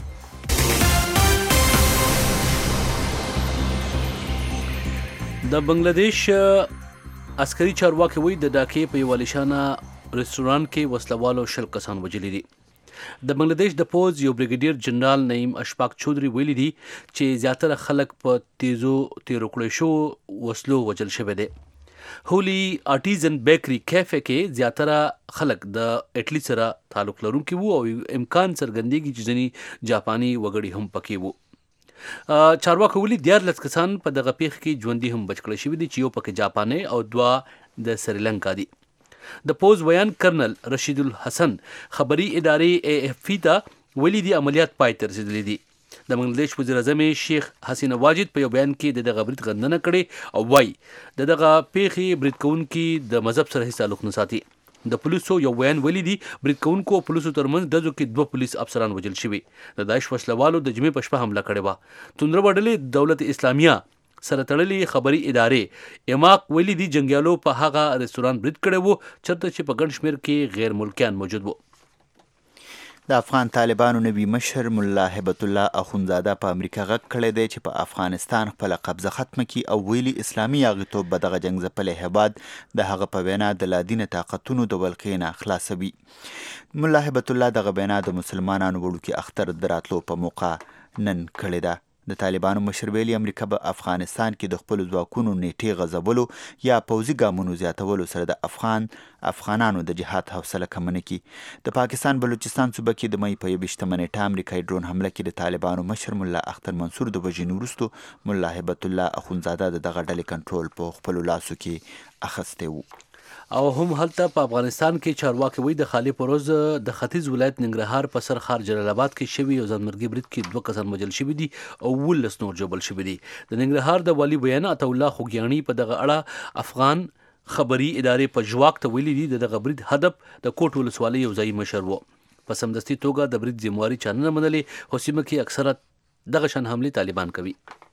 د بنگلاديش عسکري چارواکي وایي د ډاکې په یو عالیشانه رستورانت کې وسلوالو شل کسان وژلي دي. د بنگلاديش د پوز یو بریګیډیر جنرال نعیم اشفاق چودري ویلي دي چې زیاتره خلک په تیزو تیرو کړو شو وسلو وژل شوی دی. هولي آرټیزن بیکری کیفه کې زیاتره خلک د اټلی سره تعلق لرونکي وو او امکان څرګندېږي چې ځینې جاپاني وګړي هم پکې وو. چارواکو ویلي دیارلس کسان په دغه پیښه کې ژوندي هم بچ کړی شوي دي چې یو پکې جاپاني او دوه د سریلانکا دي. د پوز ویان کرنل رشید الحسن خبري ادارې اے اف پی ته ویلي دي عملیات پای ته رسېدلي دي. د بنگلاديش وزیر اعظم شیخ حسینه واجد په یو بیان کې د دغه برید غندنه کړې او وایي د دغه پیښې برید کوونکي د مذهب سره هیڅ تعلق نه ساتي. د پولیسو یو بیان ویلي دي برید کوونکو او پولیسو ترمنځ ډزو کې دوه پولیس افسران وژل شوي. د داعش وسلوالو د جمعې په شپه حمله کړې وه. توندره وډلې دولت اسلامیه سره تړلې خبري ادارې اماق ویلي دي جنګیالو په هغه رستورانت برید کړی وو چېرته چې په ګڼ شمېر کې غیر ملکیان موجود وو. د افغان طالبانو نوي مشر ملا هیبت الله اخونزاده په امریکا غږ کړی دی چې په افغانستان خپله قبضه ختمه کړي او ویلي اسلامي یاغیتوب به دغه جنګ ځپلی هیواد د هغه په وینا د لادینه طاقتونو د ولقې نه خلاصوي. ملا هیبت الله دغه وینا د مسلمانانو وړوکي اختر د راتلو په موقع نن کړې ده. د طالبانو مشر ویلي امریکا به افغانستان کې د خپلو ځواکونو نیټې غځولو یا پوځي ګامونو زیاتولو سره د افغان افغانانو د جهاد حوصله کمه نه کړي. د پاکستان بلوچستان صوبه کې د مۍ په یوویشتمه نیټه امریکایي ډرون حمله کې د طالبانو مشر ملا اختر منصور د وژنې وروستو ملا هیبت الله اخونزاده د دغه ډلې کنټرول په خپلو لاسو کې اخیستی و. او هم هلته په افغانستان کې چارواکي وایي د خالي پروز د ختیځ ولایت ننګرهار په سر ښار جلال آباد کې شوي یو ځانمرګي برید کې دوه کسان وژل شوي دي او اوولس نور ژوبل شوي دي. د ننګرهار د والي ویانا عطاالله خوږیاڼي په دغه اړه افغان خبري ادارې په ژواک ته ویلي دي د دغه برید هدف د کوټ ولسوالۍ یو ځایي مشر و. په سمدستي توګه د برید ذمواري چا نه منلې خو سیمه کې اکثره دغه شان حملې طالبان کوي.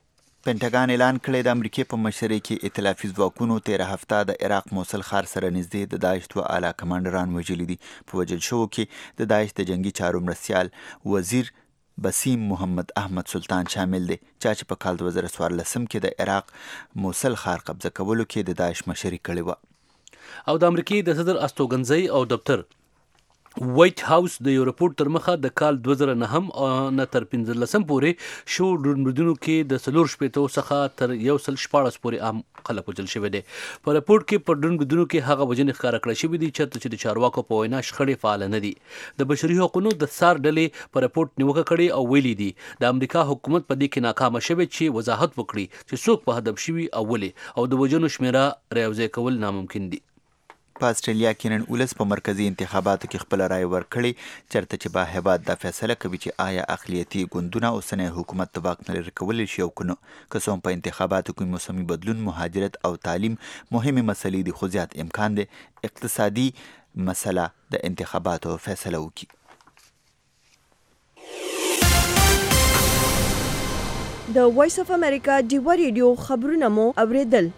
پینټاګان اعلان کړی د امریکای په مشرۍ کې ائتلافي ځواکونو تیره هفته د عراق موصل ښار سره نږدې د داعش دوه اعلی کمانډران وژلي دي. په وژل شوو کې د داعش د جنگي چارو مرستیال وزیر بسیم محمد احمد سلطان شامل دی، چا چې په کال دوه زره څوارلسم کې د عراق موصل ښار قبضه کولو کې د داعش مشري کړې وه. او د امریکای د صدر استوګنځي او دفتر وایټ هاوس د یو رپورټ تر مخه د کال دوه زره نهم نه تر پنځلسم پورې شو ډرونونو کې د څلور شپېتو څخه تر یو سل شپاړس پورې عام خلک وژل شوي دي. په رپورټ کې په ډرونونو کې هغه وژنې ښکاره کړل شوي دي چې د چارواکو په وینا شخړې فعال نه دي. د بشري حقوقو د سار ډلې په رپورټ نیوکه کړې او ویلي دي د امریکا حکومت په دې کې ناکامه شوی چې وضاحت وکړي چې څوک په هدف شوي او ولې، او د وژنو شمیره راوځای کول ناممکن دي. په استرالیا کې نن ولس په مرکزی انتخاباتو کې خپل رای ورکړي، چرته چې با هیواد دا فیصله کوي چې آیا اقلیتي ګوندونه اوسنی حکومت د واک نه لرې کولی شي او که نه. که څه هم په انتخاباتو کې موسمي بدلون، مهاجرت او تعلیم مهمې مسلې دي، خو زیات امکان دی اقتصادي مسله د انتخاباتو فیصله وکړي. د وایس اف امریکا ډیوه ریډیو خبرونه مو اوریدل.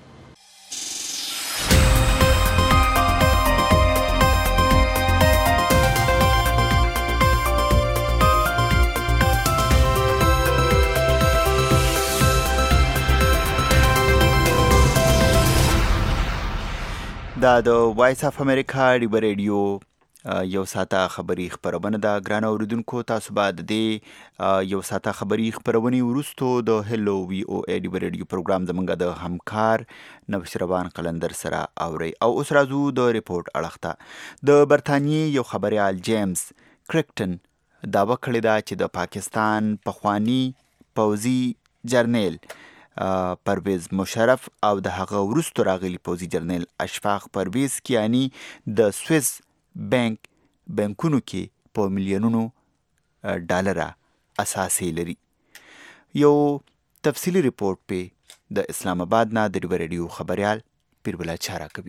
دا د وایس اف امریکا ډیوه ریډیو یو ساعته خبري خبرونه ده. ګرانو اوریدونکو، تاسو به د دې یو ساعته خبري خبرونې وروستو د هلو وی او ای ډیوه ریډیو پروګرام زمونږ د همکار نبشروان قلندر سره اوري. او اوس راځو د ریپورت اړخ ته. د برطانیې یو خبریال جیمز کرکټن دعوه کړې ده چې د پاکستان پخوانی پوځي جرنیل پرویز مشرف او د هغه وروسته راغلي پوځي جرنیل اشفاق پرویز کیانی د سویس بانک بانکونو کې په میلیونونو ډالره اساسي لري. یو تفصیلی ریپورت په د اسلام آباد نه د ډیوه ریډیو خبريال پیربلا چارا کوي.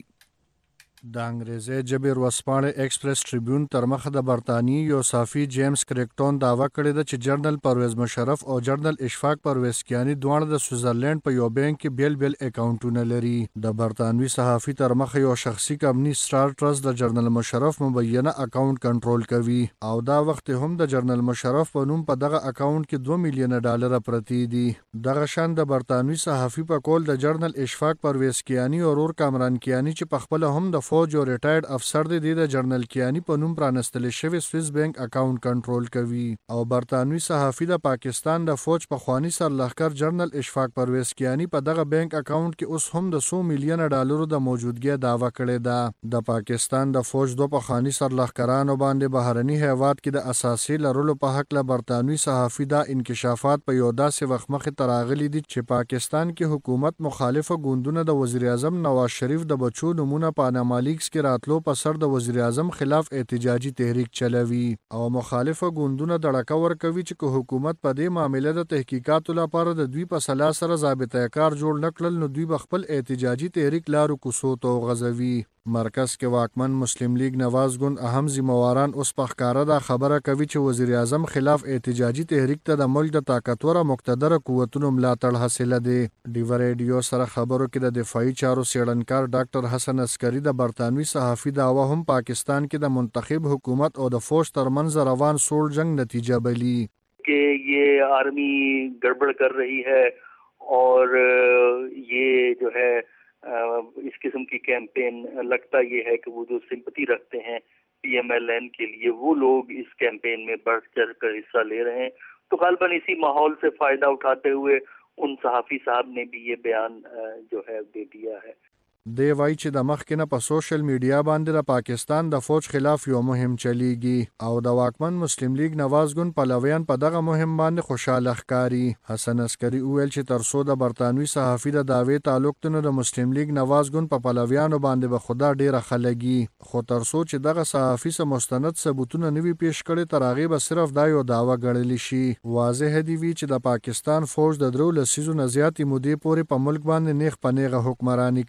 د انګریزي ژبې ورځپاڼې ایکسپریس ټریبیون تر مخه د برطانیې یو صحافي جیمز کرکټون دعوه کړې ده چې جنرال پرویز مشرف او جنرال اشفاق پرویز کیانی دواړه د سویټزرلند په یو بانک کې بیل بیل اکاونټونه لري. د برطانوي صحافي تر مخه یو شخصي کمپنی سٹار ټرست د جنرال مشرف مبینه اکاونټ کنټرول کوي او دا وخت هم د جنرال مشرف په نوم په دغه اکاونټ کې دوه میلیونه ډالر پرتی دي. دغه شان د برطانوي صحافي په کول د جنرال اشفاق پرویز کیانی او ورور کامران کیانی چې په خپل هم د فوج او ریټایرډ افسر دی د جنرال کیانی په نوم پرانستل شوی سویس بانک اکاونټ کنټرول کوي. او برطانوي صحافي د پاکستان د فوج په خوانی سرلښکر جنرال اشفاق پرویز کیانی په دغه بانک اکاونټ کې اوس هم د سو میلیونه ډالرو د موجودګي داوا کړې ده. د پاکستان د فوج دوه په خوانی سرلښکرانو باندې بهرني هیواد کې د اساسي لرلو په حق له برطانوي صحافي دا انکشافات په یو داسې وخت مخې تراغلي دي چې پاکستان کې حکومت مخالفه ګوندونه د وزیر اعظم نواز شریف د بچو نمونه پاناما لیکس کې راتلو په سر د وزیر اعظم خلاف احتجاجي تحریک چلوي او مخالفه ګوندونه دړکه ورکوي چې حکومت په دې معاملې د تحقیقاتو لپاره د دوی په سلا سره ضابطه کار جوړ نکړل نو دوی خپل احتجاجي تحریک لارو کوسو تو غزوي. مرکز کې واکمن مسلم لیگ نواز ګوند اهم ذمہواران اوس په ښکارا دا خبره کوي چې وزیر اعظم خلاف احتجاجي تحریک ته د ملک د طاقتور مقتدر قوتونو ملاتړ حاصله دي. ډیوه ریډیو سره خبرو کې د دفاعي چارو سیړنکار ډاکټر حسن عسکری د برطانوي صحافي داوا هم پاکستان کې د منتخب حکومت او د فوج ترمنځ روان سوړ جنگ نتیجه بلی کہ یہ آرمی گڑبڑ کر رہی ہے اور یہ جو ہے اس قسم کی کیمپین لگتا یہ ہے کہ وہ جو سمپتی رکھتے ہیں پی ایم ایل این کے لیے وہ لوگ اس کیمپین میں بڑھ چڑھ کر حصہ لے رہے ہیں. تو غالباً اسی ماحول سے فائدہ اٹھاتے ہوئے ان صحافی صاحب نے بھی یہ بیان جو ہے دے دیا ہے. دی وای چې د مخکنه په سوشل میډیا باندې د پاکستان د فوج خلاف یو مهم چلیږي او د واکمن مسلم لیگ نواز ګوند پلویان په دغه مهم باندې خوشاله ښکاری. حسن عسکری ویل چې ترسو د برطانوي صحافي د داوی تعلق تنو د مسلم لیگ نواز ګوند په پلویانو باندې به خدا ډیره خلګي خو ترسو چې دغه صحافي سم مستند ثبوتونه نوي پیش کړي ترغه به صرف دا یو داوا غړل شي. واضح دی وی چې د پاکستان فوج د درو لسیزو نه زیاتې مودې پورې په ملک باندې نیغ پنیغه حکمرانی کړې ده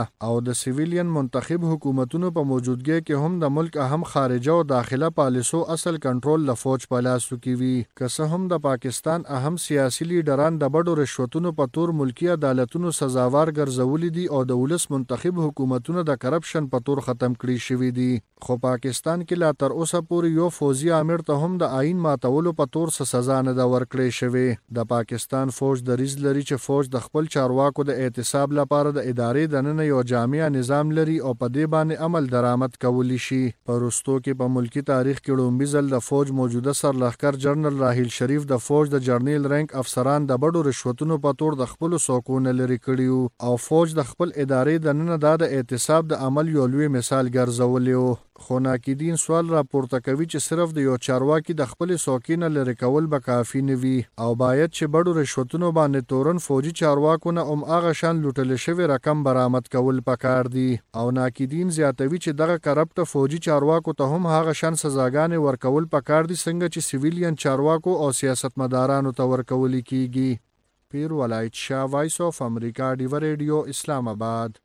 ده او د سیویلین منتخب حکومتونو په موجودګۍ کې هم د ملک اهم خارجه او داخله پالیسو اصل کنټرول له فوج په لاسو کې وي. که څه هم د پاکستان اهم سیاسي لیډران د بډو رشوتونو په تور ملکی عدالتونو سزاوار ګرځولي دي او د ولس منتخب حکومتونو د کرپشن په تور ختم کړي شوي دي، خو پاکستان کې لا تر اوسه پورې یو فوجي امیر ته هم د آئین ماتولو په تور څه سزا نه ده ورکړې شوې. د پاکستان فوج دریځ لري چې فوج د خپل چارواکو د اعتصاب لپاره د ادارې دننه یو جامع نظام لري او په دې باندې عمل درآمد کولی شي. په وروستو کې په ملکی تاریخ کې لومړي ځل د فوج موجوده سرلښکر جنرال راحیل شریف د فوج د جرنیل رینک افسران د بډو رشوتونو په تور د خپل څوکونه لري کړي او فوج د خپل ادارې دننه د اعتصاب د عمل یو لوی مثال ګرځولی. خو ناقدین سوال راپورته کوي چې صرف د یو چارواکي د خپل څوکۍ نه لرې کول به کافي نه وي او باید چې بډو رشوتونو باندې تورن فوجي چارواکو نه هم هغه شان لوټل شوی رقم برآمد کول پکار دي او ناقدین زیاتوي چې دغه کرپټ فوجي چارواکو ته هم هغه شان سزاګانې ورکول پکار دي څنګه چې سیویلین چارواکو او سیاستمدارانو ته ورکول کیږي. پیر ولایت شاه، وایس اف امریکا، ډیوا ریډیو، اسلام آباد.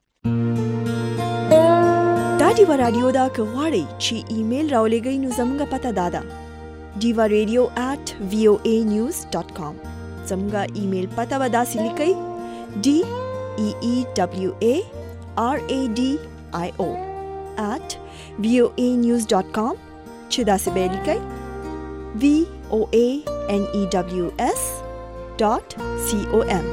دا ډیوا رادیو دا که غواړئ چې ایمیل راولېږئ نو زموږ پته دا ده ډیوا ریډیو ایٹ وی او ای نیوز ډاٹ کام. زموږ ایمیل پته به داسې لیکئ ډي ای ای ډبلیو ای آر ای ډي آی او ایٹ وی او ای نیوز ډاٹ کام چې داسې به یې لیکئ وی او ای این ای ډبلیو ایس ډاٹ سی او ایم.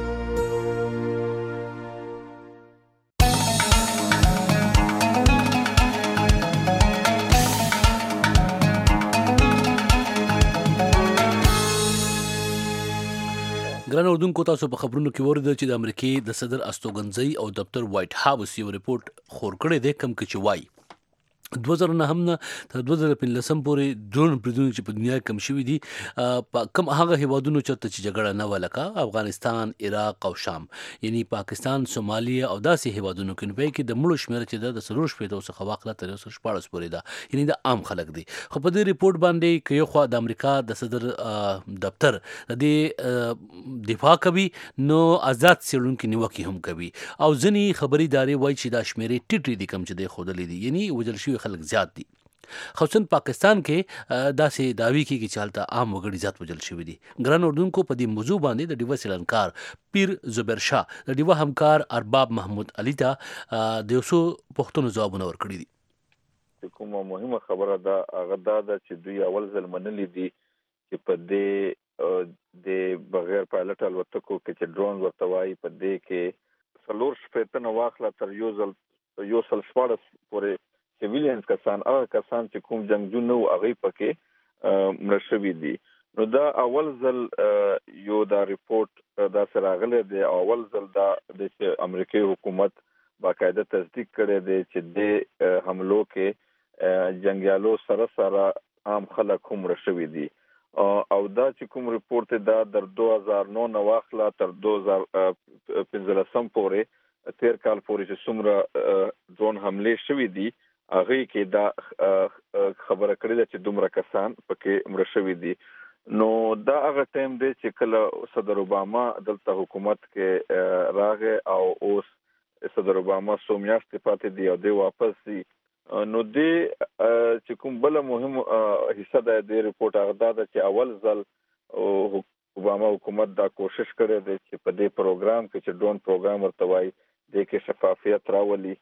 ګران اردوونکو، تاسو په خبرونو کې ورده چې د امریکای د صدر استوګنځي او دفتر وایټ هاوس یو ریپورت خور کړی دی کم کې چې وایي دوه زره نه هم نه تر دوه زره پنځلسم پورې ډرون بریدونه چې په دنیا کم شوي دي په کم هغه هیوادونو چرته چې جګړه نه وه لکه افغانستان، عراق او شام، یعنی پاکستان، سومالیه او داسې هیوادونو کې. نو په کې د مړو شمېره چې ده د څلور شپېتو څخه واخله تر یو سل شپاړس پورې ده، یعنی د عام خلک دي. خو په دې ریپورټ باندې که یو خوا د امریکا د صدر دفتر د دې دفاع کوي نو آزاد څېړونکي نیوکې هم کوي او ځینې خبري ادارې وایي چې دا شمېرې ټیټې دي کم چې دی ښودلې دي، یعنی وژل شوي خلک زیات دي. خصوصا پاکستان کې داسې دعوی کېږي چې هلته عام وګړي زیات وژل شوي دي. ګران اردوونکو، په دې موضوع باندې د ډیوا څېړنکار پیر زبیر شاه د ډیوا همکار ارباب محمود علي ته د یو څو پوښتنو ځوابونه ورکړي دي. کومه مهمه خبره ده هغه دا ده چې دوی اول ځل منلي دي چې په دې د بغیر پایلټ الوتکو کې چې ډرون ورته وایي په دې کې څلور شپېته نه واخله تر یو ځل یو سل شپاړس پورې سیویلینز کسان هغه کسان چې کوم جنګجو نه وو هغوی پکې مړه شوي دي. نو دا اول ځل یو دا ریپورټ داسې راغلی دی او اول ځل دا د امریکایي حکومت باقاعده تصدیق کړی دی چې د حملو کې جنګیالو سره سره عام خلک هم مړه شوي دي. او دا چې کوم ریپورټ دا در دوه هزار نه نه واخله تر دوه هزار پنځلسم پورې تیر کال پورې چې څومره ډرون حملې شوي دي هغې کې دا خبره کړې ده چې دومره کسان پکې مړه شوي دي. نو دا هغه ټایم دی چې کله صدر اوباما دلته حکومت کې راغی او اوس صدر اوباما څو میاشتې پاتې دي او دی واپس دي. نو دی چې کوم بله مهم حصه ده د ریپورټ هغه دا ده چې اول ځل اوباما حکومت دا کوشش کړی دی چې په دې پروګرام کې چې ډرون پروګرام ورته وایي دې کې شفافیت راولي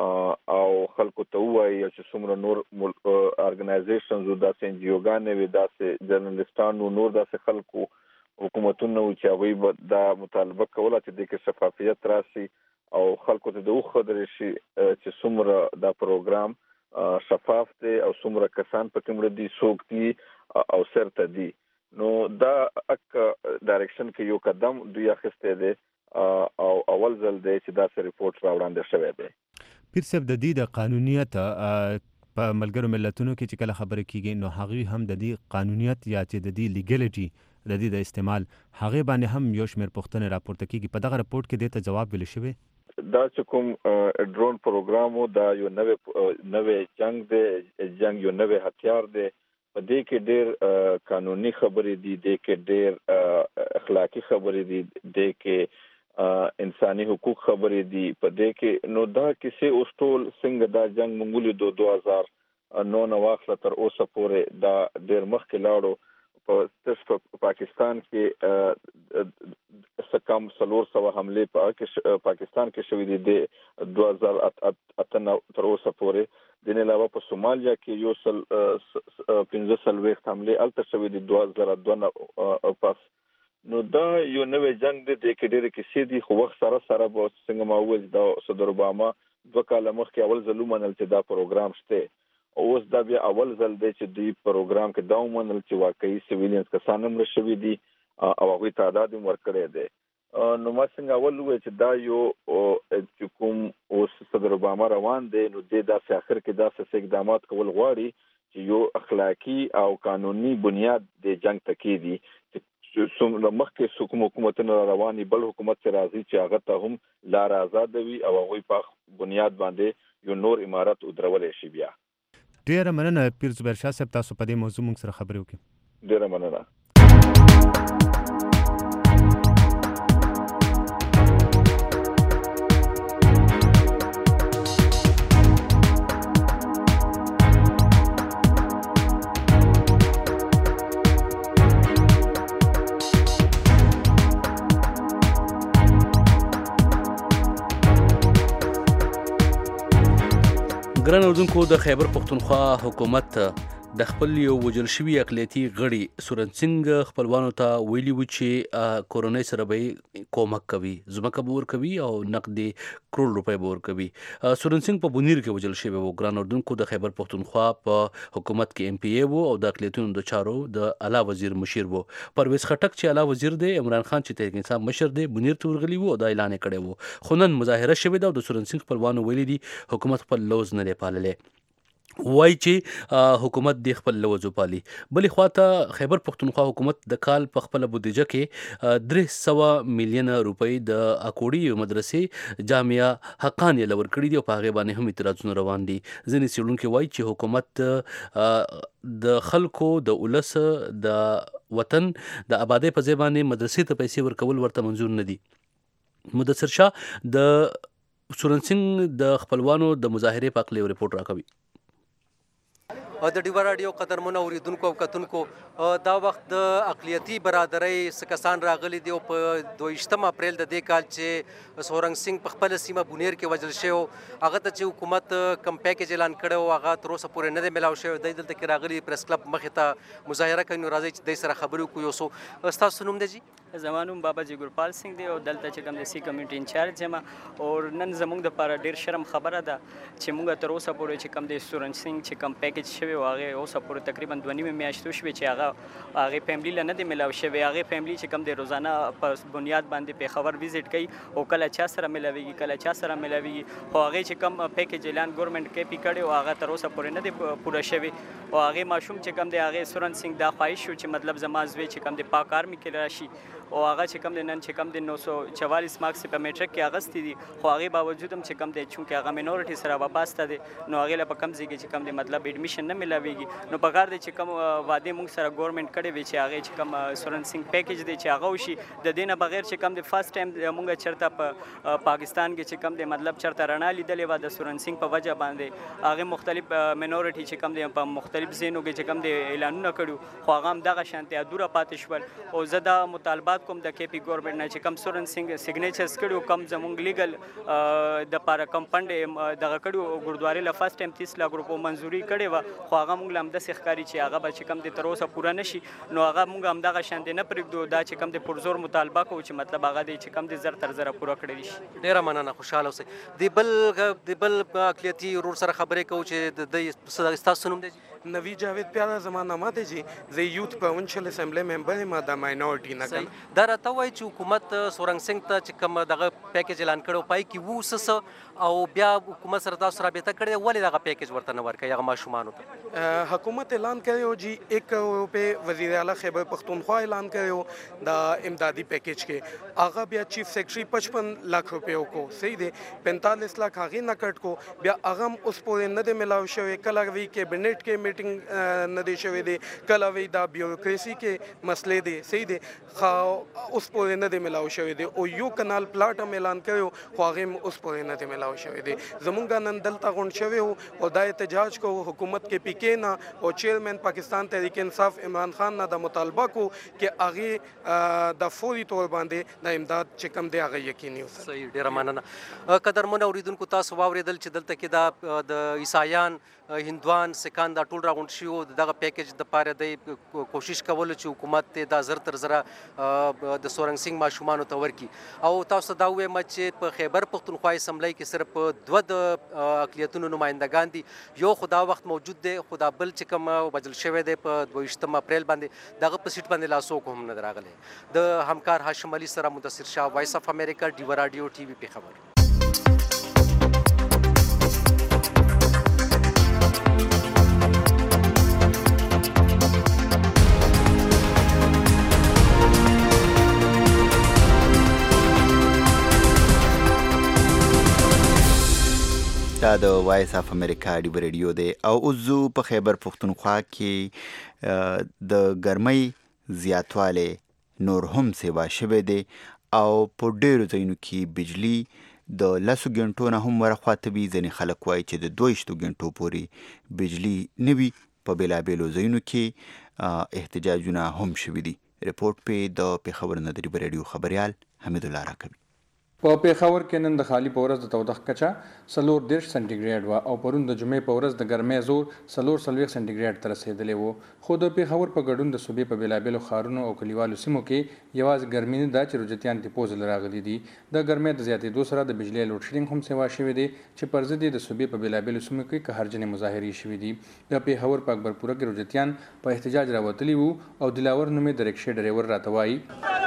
او خلکو ته ووایي چې څومره نور ارګنایزیشنز او داسې ان جی اوګانې وي، داسې جرنلسټان او نور داسې خلکو حکومتونه وو چې هغوی به دا مطالبه کوله چې دې کې شفافیت راشي او خلکو ته د وښودلی شي چې څومره دا پروګرام شفاف دی او څومره کسان پکې مړه دي، څوک دي او چېرته دي. نو دا اک ډایرکشن کې یو قدم دوی اخیستی دی او اول ځل دی چې داسې ریپورټ راوړاندې شوی دی. پیر صاحب، د دې د قانونیت په ملګرو ملتونو کې چې کله خبره کیږي نو هغوی هم د دې قانونیت یا چې د دې لیګلیټي د دې د استعمال هغې باندې هم یو شمېر پوښتنې راپورته کیږي. په دغه رپورټ کې دې ته جواب ویل شوی دا چې کوم ډرون پروګرام و دا یو نوې نوې جنگ دی، جنگ یو نوې هتیار دی. په دې کې ډېر قانوني خبرې دي، دې کې ډېر اخلاقي خبرې دي، دې کې انساني حقوق خبرې دي په دې کې. نو دا کیسې اوس ټول څنګه دا جنگ منګولې دو دوه هزار نو نه واخله تر اوسه پورې دا ډېر مخکې لاړو. په پاکستان کې سکم سلور سوه حملې په پاکستان کې شوې دي د دوه هزار اته نه تر اوسه پورې. د نه علاوه په سومالیا کې یو سل پنځه څلوېښت حملې هلته شوې دي دوه زره دوه نه پس. نو دا یو نوی جنگ دی کې ډېرې کیسې دي، خو وخت سره سره به څنګه ما وویل دا صدر اوباما دوه کاله مخکې اول ځل ومنل چې دا پروګرام شته. اوس دا بیا اول ځل دی چې دوی پروګرام کې دا ومنل چې واقعي سیویلینز کسان هم مړه شوي دي او هغوی تعداد هم ورکړی دی. نو ما څنګه اول وویل چې دا یو چې کوم اوس صدر اوباما روان دی نو دی داسې اخر کې داسې اقدامات کول غواړي چې یو اخلاقي او قانوني بنیاد د جنگ ته کېږدي چې څومره مخکې کوم حکومتونه رواني بل حکومت چې راځي چې هغه ته هم لار آزاده وي او هغوی په بنیاد باندې یو نور عمارت ودرولی شي. بیا ډیره مننه پیر زبیر شاه صاحب، تاسو په دې موضوع موږ سره خبرې وکړې. ډیره مننه. ګران اردوونکو، د خیبر پښتونخوا حکومت د خپل یو وژل شوي اقلیتي غړي سورن سنگ خپلوانو ته ویلي و چې کورنۍ سره به کومک کوي، ځمکه به ورکوي او نقدي کروڑ روپۍ به ورکوي. سورن سنگ په بونیر کې وژل شوی و. ګران اردوونکو، د خیبر پښتونخوا په حکومت کې ایم پی ای و او د اقلیتونو د چارو د اعلی وزیر مشیر و. پرویز خټک چې اعلی وزیر دی، عمران خان چې تحریک انصاف مشر دی، بونیر ته ورغلي و او دا اعلان یې کړی و. خو نن مظاهره شوې ده او د سورن سنگ خپلوانو ویلي دي حکومت خپل لوز نه دی پاللی، وای چې حکومت د خپل لوزو پالي. بلې خواته خیبر پښتونخوا حکومت د کال په خپل بودیجه کې درې سوه میلیونه روپۍ د اکوړي مدرسې جامعه حقانیه لور کړي دي او په هغې باندې هم اعتراضونه روان دي. ځینې څېړونکي وایي چې حکومت د خلکو د ولس د وطن د آبادۍ په ځای باندې مدرسې ته پیسې ورکول ورته منظور نه دي. مدثر شاه د سورن سنگ د خپلوانو د مظاهرې په هکله یو رپورټ راکوي. د ډیوا راډیو قدرمنو اوریدونکو او کتونکو، دا وخت د اقلیتي برادرۍ څه کسان راغلي دي او په دویشتم اپریل د دې کال چې سورن سنگ په خپله سیمه بونیر کې وژل شوی، هغه ته چې حکومت کم پیکیج اعلان کړی و هغه تر اوسه پورې نه دی میلاو شوی. دی دلته کې راغلي پریس کلب مخې ته مظاهره کوي. نو راځئ چې دی سره خبرې وکړو. یو څو ستاسو نوم دی جی؟ زما نوم بابا جی ګورپال سنگ دی او دلته چې کوم د سی کمیونټي انچارج یم. او نن زموږ دپاره ډېر شرم خبره ده چې موږ تر اوسه پورې چې کوم د سورن سنگ چې کوم پیکیج شوی و هغې اوسه پورې تقریبا دوه نیمې میاشتو شوې چې هغه هغې فیملي له نه دی میلاو شوی. هغې فیملي چې کوم دی روزانه په بنیاد باندې پېښور وزټ کوي او کله چا سره میلاویږي کله چا سره میلاویږي. خو هغې چې کوم پیکیج اعلان ګورنمنټ کې پې کړی او هغه تر اوسه پورې نه دی پوره شوی. او هغې ماشوم چې کوم دی هغې سورن سنگ دا خواهش شو چې مطلب زما زوی چې کوم دی پاک آرمي کې راشي او هغه چې کوم دی نن چې کوم دی نو سو چوالیس مارکس په میټرک کې اخیستي دي. خو هغې باوجود هم چې کوم دی چونکې هغه مینورټي سره وابسته دی نو هغې له په کم ځای کې چې کوم دی مطلب ایډمیشن نه میلاویږي. نو پکار دی چې کوم وعدې موږ سره ګورنمنټ کړی وي چې هغې چې کوم سورن سنگ پیکیج دی چې هغه وشي. د دې نه بغیر چې کوم دی فرست ټایم موږ چېرته په پاکستان کې چې کوم دی مطلب چېرته رڼا لیدلې وه د سورن سنگ په وجه باندې. هغې مختلف مینورټي چې کوم دی په مختلف ځایونو کې چې کوم دی اعلانونه کړي خو هغه هم دغه شانتې ادوره پاتې شول. او زه دا مطالبات کوم د کې پي ګورنمنټ نه چې کوم سورن سنگ سیګنیچرز کړي کم زموږ لیګل د پاره کم فنډ دغه کړي ګردواري له فرست ټایم تیس لک روپو منظوري کړې وه. خو هغه موږ له همداسې ښکاري چې هغه به چې کوم دی تر اوسه پوره نه شي. نو هغه موږ همدغه شانتې نه پرېږدو. دا چې کوم دی پرزور مطالبه کوو چې مطلب هغه دی چې کوم دی زر تر زره پوره کړی شي. ډېره مننه، خوشحاله اوسئ. د بل د بل اقلیتي ورور سره خبرې کوو چې د دوی ستاسو نوم دی؟ نوی جاوید پیاله زما نامه دی جی. زه یوت پروینشل اسمبلی ممبر یم د ماینورټي نه. دا راته وایي چې حکومت سورن سنگ ته چې کوم دغه پیکیج اعلان کړی پای کې وو څه او بیا حکومت سره تاسو رابطه کړې ولې دغه پیکیج ورته نه ورکوي هغه ماشومانو ته؟ حکومت اعلان کړی جی ایک روپے وزیر اعلیٰ خیبر پختونخوا اعلان کړی د امدادي پیکیج کې هغه بیا چیف سیکرټري پچپن لاکھ روپیو کو صحیح دی پینتالیس لاکھ هغه نه کټ کو بیا هغه اوس پورې نه دی ملاو شوی کله وی کیبنټ کې میټینګ نه دی شوی دی کله وی دا بیوروکراسي کې مسلې دي صحیح دی خو اوس پورې نه دی ملاو شوی دی او یو کنال پلاټ هم اعلان کړو خو هغه اوس پورې نه دی ملاو شوی دی زمونږ نن دلته غونډ شوی او دا احتجاج کو حکومت کې پی کې نه او چیئرمین پاکستان تحریک انصاف عمران خان نه د مطالبه کو چې هغه د فوري تور باندې د امداد چې کم دی هغه یقیني وي. صحیح ډیره مننه. قدرمن اوریدونکو تاسو واوریدل چې دلته کې دا د عیسایان هندوان سکان دا ټول راغونډ شي او دغه پیکیج د پاره د کوشش کول چې حکومت ته دا زر تر زره د سورنګ سنگ ماشومان ته ورکی او تاسو دا وایم چې په خیبر پختونخوا اسمبلی کې صرف دوه د اقلیتونو نمائندگان دي یو خدا وخت موجود دی خدا بل چې کوم وبدل شوی دی په دویشتم اپریل باندې دغه په سیټ باندې لاسو کوم نه راغلی. د همکار هاشم علي سره مدثر شاه وایس اف امریکا ډیو رادیو ټي وي په خبر. دا د وایس اف امریکا ډیو ریډیو دی او اوزو په خیبر پختونخوا کې د ګرمۍ زیاتواله نور هم سیوا شوی دی او په ډیرو ځایونو کې بجلی د لسو ګنټو نه هم ورخواته وي. ځینې خلک وایي چې د دویشتو ګنټو پورې بجلی نه وي. په بېلابېلو ځایونو کې احتجاجونه هم شوي دي. رپورټ پې د پېښور نه د ډیو ریډیو خبریال حمید الله راکوي. په پیښور کې نن د خالی په ورځ د تودوخه کچه څلور دېرش سنټیګریډ وه او پرون د جمعې په ورځ د ګرمۍ زور څلور څلوېښت سنټیګریډ ته رسېدلی و. خو د پیښور په ګډون د صوبې په بېلابېلو ښارونو او کلیوالو سیمو کې یوازې ګرمي نه ده چې روجتیان ترې پوځ راغلي دي. د ګرمۍ د زیاتېدو سره د بجلۍ لوډ شیډینګ هم سیوا شوی دی چې پر ضد یې د صوبې په بېلابېلو سیمو کې قهرجنې مظاهرې شوي دي. د پیښور په اکبرپوره کې روجتیان په احتجاج راوتلي وو او دلاور نومې د رکشې ډریور راته وایي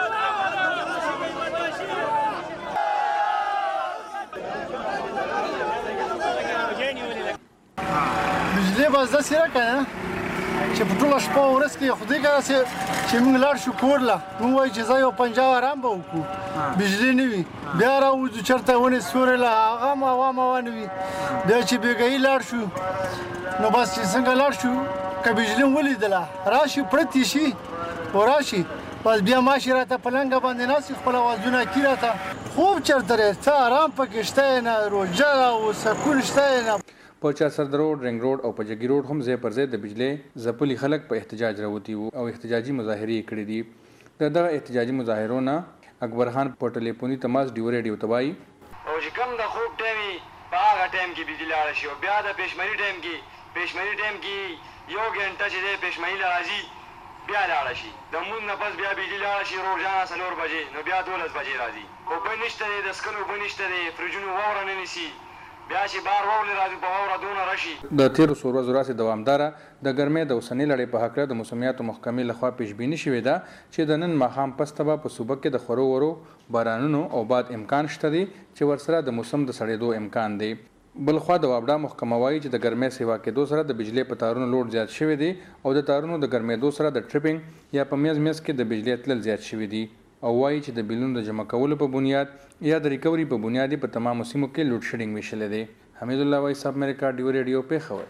بس داسې راکنه چې په ټوله شپه ورځ کې خدای کړه چې موږ لاړ شو کور له موږ وایو چې ځای یو پنجاب آرام به وکړو بجلي نه وي بیا راوځو چېرته ونې سورې له هغه هم هوا موا نه وي بیا چې بېګایي لاړ شو نو بس چې څنګه لاړ شو که بجلي م ولیدله راشي پړتې شي او راشي بس بیا ماشي راته په لنګه باندې ناست خپل اوازونه کي راته خوب چېرته دی څه آرام پکې شته یې نه روژه او سکون شته یې نه. په چارسد روډ، رنګ روډ او په جګي روډ هم ځای پر ځای د بجلۍ ځپلي خلک په احتجاج راوتي وو او احتجاجي مظاهرې یې کړې دي. د دغه احتجاجي مظاهرو نه اکبر خان په ټلیفوني تماس ډیو ریډیو ته وایي او چې کوم د خوب ټایم وي په هغه ټایم کې بجلي لاړه شي او بیا د پېشمري ټایم کې پېشمري ټایم کې یو ګنټه چې دی پېشمري له راځي بیا لاړه شي د مونځ نه پس بیا بجلي لاړه شي روژانه څلور بجې نو بیا دولس بجې راځي. اوبه نشته دی د څښلو اوبه نشته دی فریجونو واوره نه نیسي بیا چې بار واولې راځي په واوره دونه راشي. د تیرو څو ورځو راهیسې دوامداره د ګرمۍ د اوسنۍ لړۍ په هکله د موسمیاتو محکمې لخوا پیشبیني شوې ده چې د نن ماښام پسته به په صوبه کې د خورو ورو بارانونو او باد امکان شته دی چې ورسره د موسم د سړېدو امکان دی. بلخوا د وابډا محکمه وایي چې د ګرمۍ سیوا کېدو سره د بجلۍ په تارونو لوډ زیات شوی دی او د تارونو د ګرمېدو سره د ټریپینګ یا په میز میز کې د بجلۍ تلل زیات شوي دي او وایي چې د بیلونو د جمع کولو په بنیاد یا د ریکوري په بنیاد په تمامو سیمو کې لوډ شیډینګ ویشلی دی. حمید الله وایس اف امریکا ډیو ریډیو پیښور.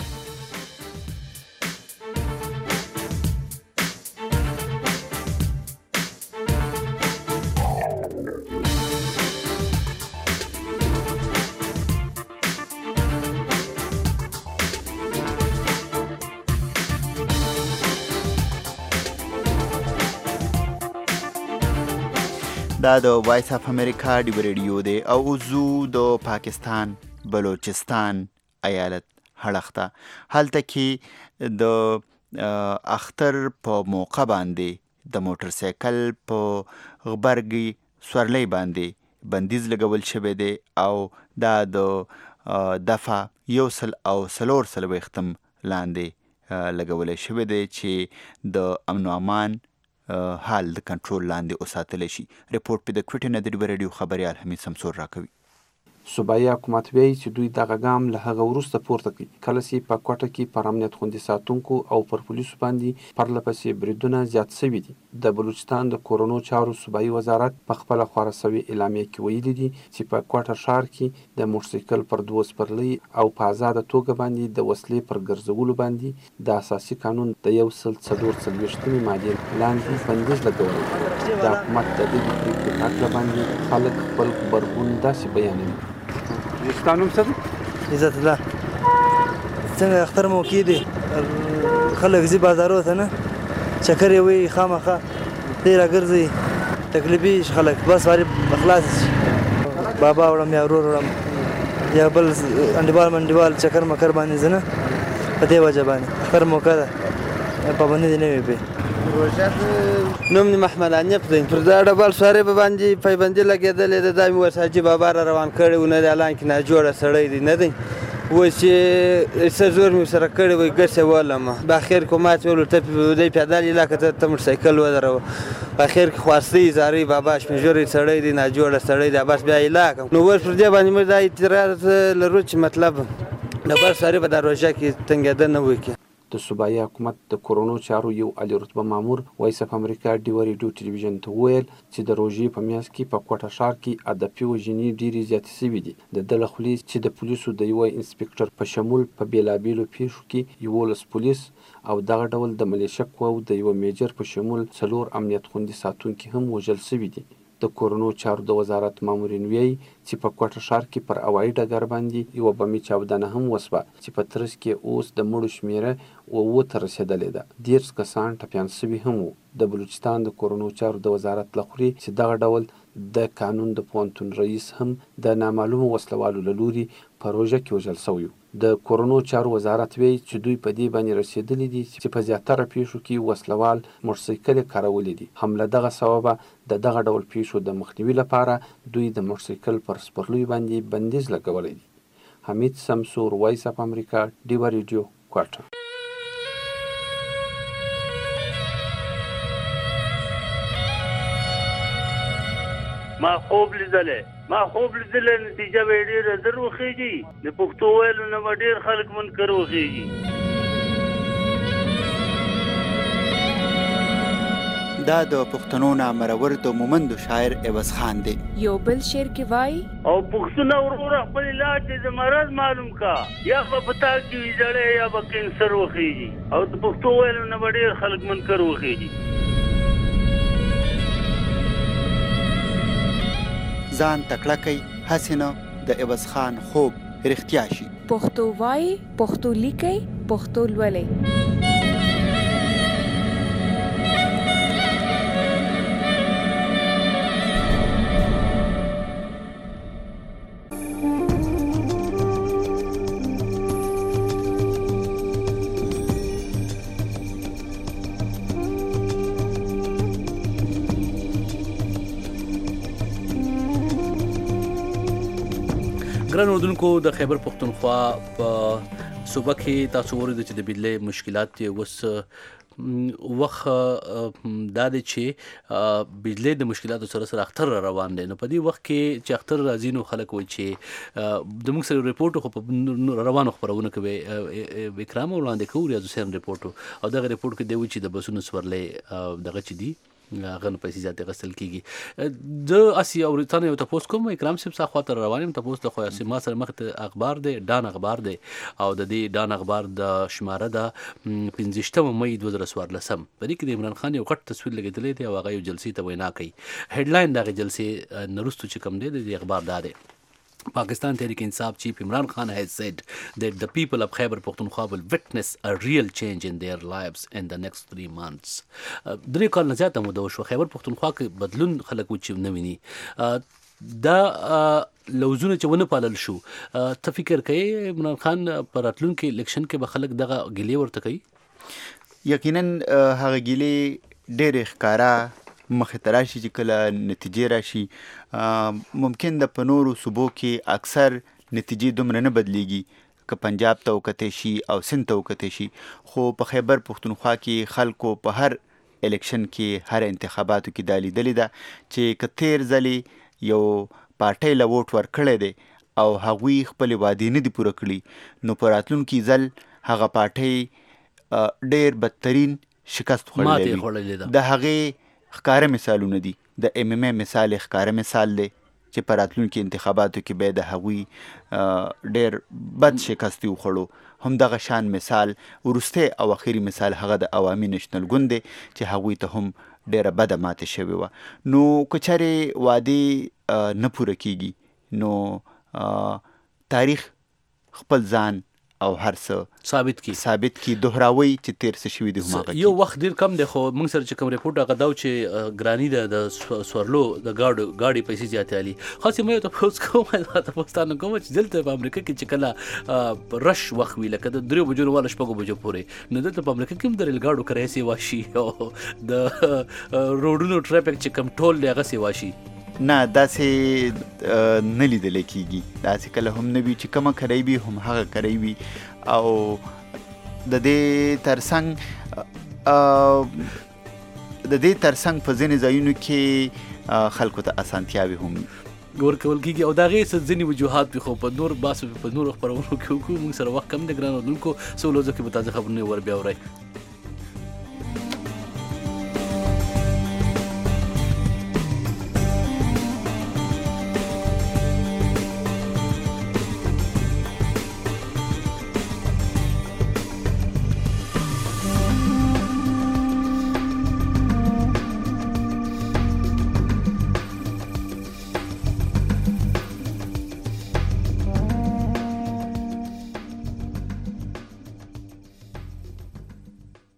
دا د وایس اف امریکا ډیو ریډیو دی او اوزو د پاکستان بلوچستان ایالت هړخته هلته کې د اختر په موقع باندې د موټر سایکل په غبرګي سورلۍ باندې بندیز لګول شوی دی او دا د دفعه یو سل او څلور څلوېښتم لاندې لګولی شوی دی چې د امن و امان حال د کنټرول لاندې وساتلی شي. رپورټ په د کوټې نه د ډیو ریډیو خبریال حمید سمسور راکوي. صوبایي حکومت وایي چې دوی دغه ګام له هغه وروسته پورته کړي کله چې په کوټه کې پر امنیت خوندي ساتونکو او پر پولیسو باندې پرله پسې بریدونه زیات شوي دي. د بلوچستان د کورونو چارو صوبایي وزارت په خپله خپاره شوې اعلامیه کې ویلي دي چې په کوټه ښار کې د موټرسایکل پر دوو سپرلۍ او په ازاده توګه باندې د وسلې پر ګرځولو باندې د اساسي قانون د یو سل څلور څلوېښتمې مادې لاندې بندیز لګولی. د حکومت د دغې پرېکړې په هکله باندې خلک خپل غبرګون داسې بیانوي. ستا نوم څه دی؟ عزت الله. څنګه اختر موقع دی خلک ځي بازارو ته نه چکر یې وایي خامخا دی راګرځي تکلیفي خلک بس واري خلاص شي بابا وړم یا ورور وړم یا بل انډیوال منډیوال چکر مکر باندې ځه نه په دې وجه باندې اختر موقع ده پابندي دې نه وي پرې. نوم مې محمد عنیف دی. پر دا ډبل سوارې به باندې پایبندي لګېدلې ده. دا مې ورته حاجي بابا را روان کړی و نه دی الان کې ناجوړه سړی دی نه دی اوس چې څه زور مې سره کړی وای ګرځې ولم په اخر کې ما ته ویل ته دی پیاده لیلا که ته موټرسایکل ودروه په اخر کې خواستی زارې بابا شمېژوری سړی دی ناجوړه سړی دی بس بیا ایلا کړم نو اوس پر دې باندې موږ دا اعتراض لرو چې مطلب ډبل سوارې په دا روژه کې تنګېده نه وکړي. د صوبایي حکومت د کورونو چارو یو عالي رتبه مامور وایس اف امریکا ډیوه ریډیو ټلویزیون ته وویل چې د روژې په میاشت کې په کوټه ښار کې هدفي وژنې ډېرې زیاتې شوي دي. د ده له خولې چې د پولیسو د یوه انسپکټر په شمول په بېلابېلو پیښو کې یولس پولیس او دغه ډول د ملیشه قواو د یوه میجر په شمول څلور امنیت خوندي ساتونکي هم وژل شوي دي. د کورونو چارو د وزارت مامورین وایي چې په کوټه ښار کې پر هوایي ډګر باندې یوه بمي چاودنه هم وسوه چې په ترڅ کې اوس د مړو شمېره اووه ته رسېدلې ده. دېرش کسان ټپیان سوي هم وو. د بلوچستان د کورونو چارو د وزارت له خوا چې دغه ډول د قانون د پوهنتون رئیس هم د نامعلومو وسلوالو له لوري په روژه کې وژل سوی و. د کورونو چارو وزارت وایي چې دوی په دې باندې رسېدلي دي چې په زیاتره پیښو کې وسلوال موټرسایکل یې کارولي دي. هم له دغه سببه د دغه ډول پیښو د مخنیوي لپاره دوی د موټرسایکل پر سپرلیو باندې بندیز لګولی دی. حمید سمسور وایس اف امریکا ډیوه ریډیو کوټه. ما خوب لیدلی ما خوب لیدلی نتیجه به یې ډېره زر وخېږي د پښتو ویلو نه به ډېر خلک منکر وخېږي. دا د پښتنو نامرور د مومندو شاعر عوض خان دی. یو بل شعر کې وایي او پښتونه وروره خپل علاج دې د مرض معلوم کا یا به په تا کې وي زړی یا به کینسر وخېږي او د پښتو ویلو نه به ډېر خلک منکر وخېږي. ځان تکړه کوي هسې نه د عوض خان خوب رښتیا شي. پښتو وایي پښتو لیکئ پښتو لولئ. ګران اردوونکو د خیبر پښتونخوا په صوبه کې تاسو ورته چې د بجلی مشکلات اوس وخت دا دی چې بجلی د مشکلاتو سره سره اختر روان دی. نو په دې وخت کې چې اختر راځي نو خلک وایي چې د موږ سره ریپورټ خو په روانو خبرونه کوي اکرام وړاندې کوو ریاض حسین ریپورټ او دغه ریپورټ کې دی چې د بسونو سورلې دغه چې دی غن پیسې زیاتې غسل کیږي. د اسی اورتان یو تاسو کوم اکرام صاحب څخه خاطر روانم تاسو له خو ما سره مخ اخبار دی ډان اخبار دی او د دې ډان اخبار د شماره د پنځشتم مې دوه زره څوارلسم په دې کې د عمران خان یو غټ تصویر لګیدلې دی او هغه یو جلسې ته وینا کوي. هډلاین دغه جلسې نرستو چې کوم دی د اخبار دا دی Pakistan Tehreek Insaf Chief Imran Khan has said that the people of Khyber Pakhtunkhwa will witness a real change in their lives in the next three months. درې کال نه زیاته موده وشوه خیبر پختونخوا کې بدلون خلک چې نه ویني دا لوزونه چې ونه پالل شو. ته فکر کوي عمران خان پر راتلونکي الیکشن کې به خلک دغه ګیلې ورته کوي؟ یقینا هغه ګیلې ډېرې ښکاره مخې ته راشي چې کله نتیجې راشي. ممکن د په نورو صوبو کې اکثر نتیجې دومره نه بدلیږي که پنجاب ته وکتې شي او سند ته وکتې شي خو په خیبر پختونخوا کې خلکو په هر الیکشن کې هر انتخاباتو کې دا لیدلې ده چې که تیر ځلې یو پارټۍ له ووټ ورکړی دی او هغوی خپلې وعدې نه دي پوره کړي نو په راتلونکي ځل هغه پارټۍ ډېر بدترین شکست خوړلی وي. د هغې ښکاره مثالونه دي. د ایم ایم ای مثال یې ښکاره مثال دی چې په راتلونکي انتخاباتو کې به د هغوی ډېر بد شکست یې وخوړو. همدغه شان مثال وروستی او اخري مثال هغه د عوامي نشنل ګوند دی چې هغوی ته هم ډېره بده ماته شوې وه. نو که چېرې وعدې نه پوره کیږي نو تاریخ خپل ځان او هر څه ثابت کی ثابت کی دوهراوي چې تیر څه شوي دي هماغه یو وخت ډیر کم دی خو موږ سره چې کوم ریپورت هغه داو چې ګرانی ده د سورلو د گاډو گاډي پیسې زیاتې علي خاصه مې ته پوس کوم ته پوستانه کوم چې دلته په امریکا کې چې کله رش وخت وی لکه د درو بجو ولا شپږو بجو پورې نه دلته په امریکا کې هم د ریل گاډو کرایسي واشي او د روډونو ټریفیک چې کم ټول هغه سی واشي نه داسې نه لیدل کېږي. داسې کله هم نه وي چې کومه کړی وي هم هغه کړی وي او د دې ترڅنګ د دې ترڅنګ په ځینې ځایونو کې خلکو ته اسانتیاوې هم ورکول کېږي او د هغې څه ځینې وجوهات وي خو په نور باسو په نورو خپرونو کې وکړو. موږ سره وخت کم دی ګرانو دونکو څو ورځو کې به تازه خبرونه ور بیا اورئ.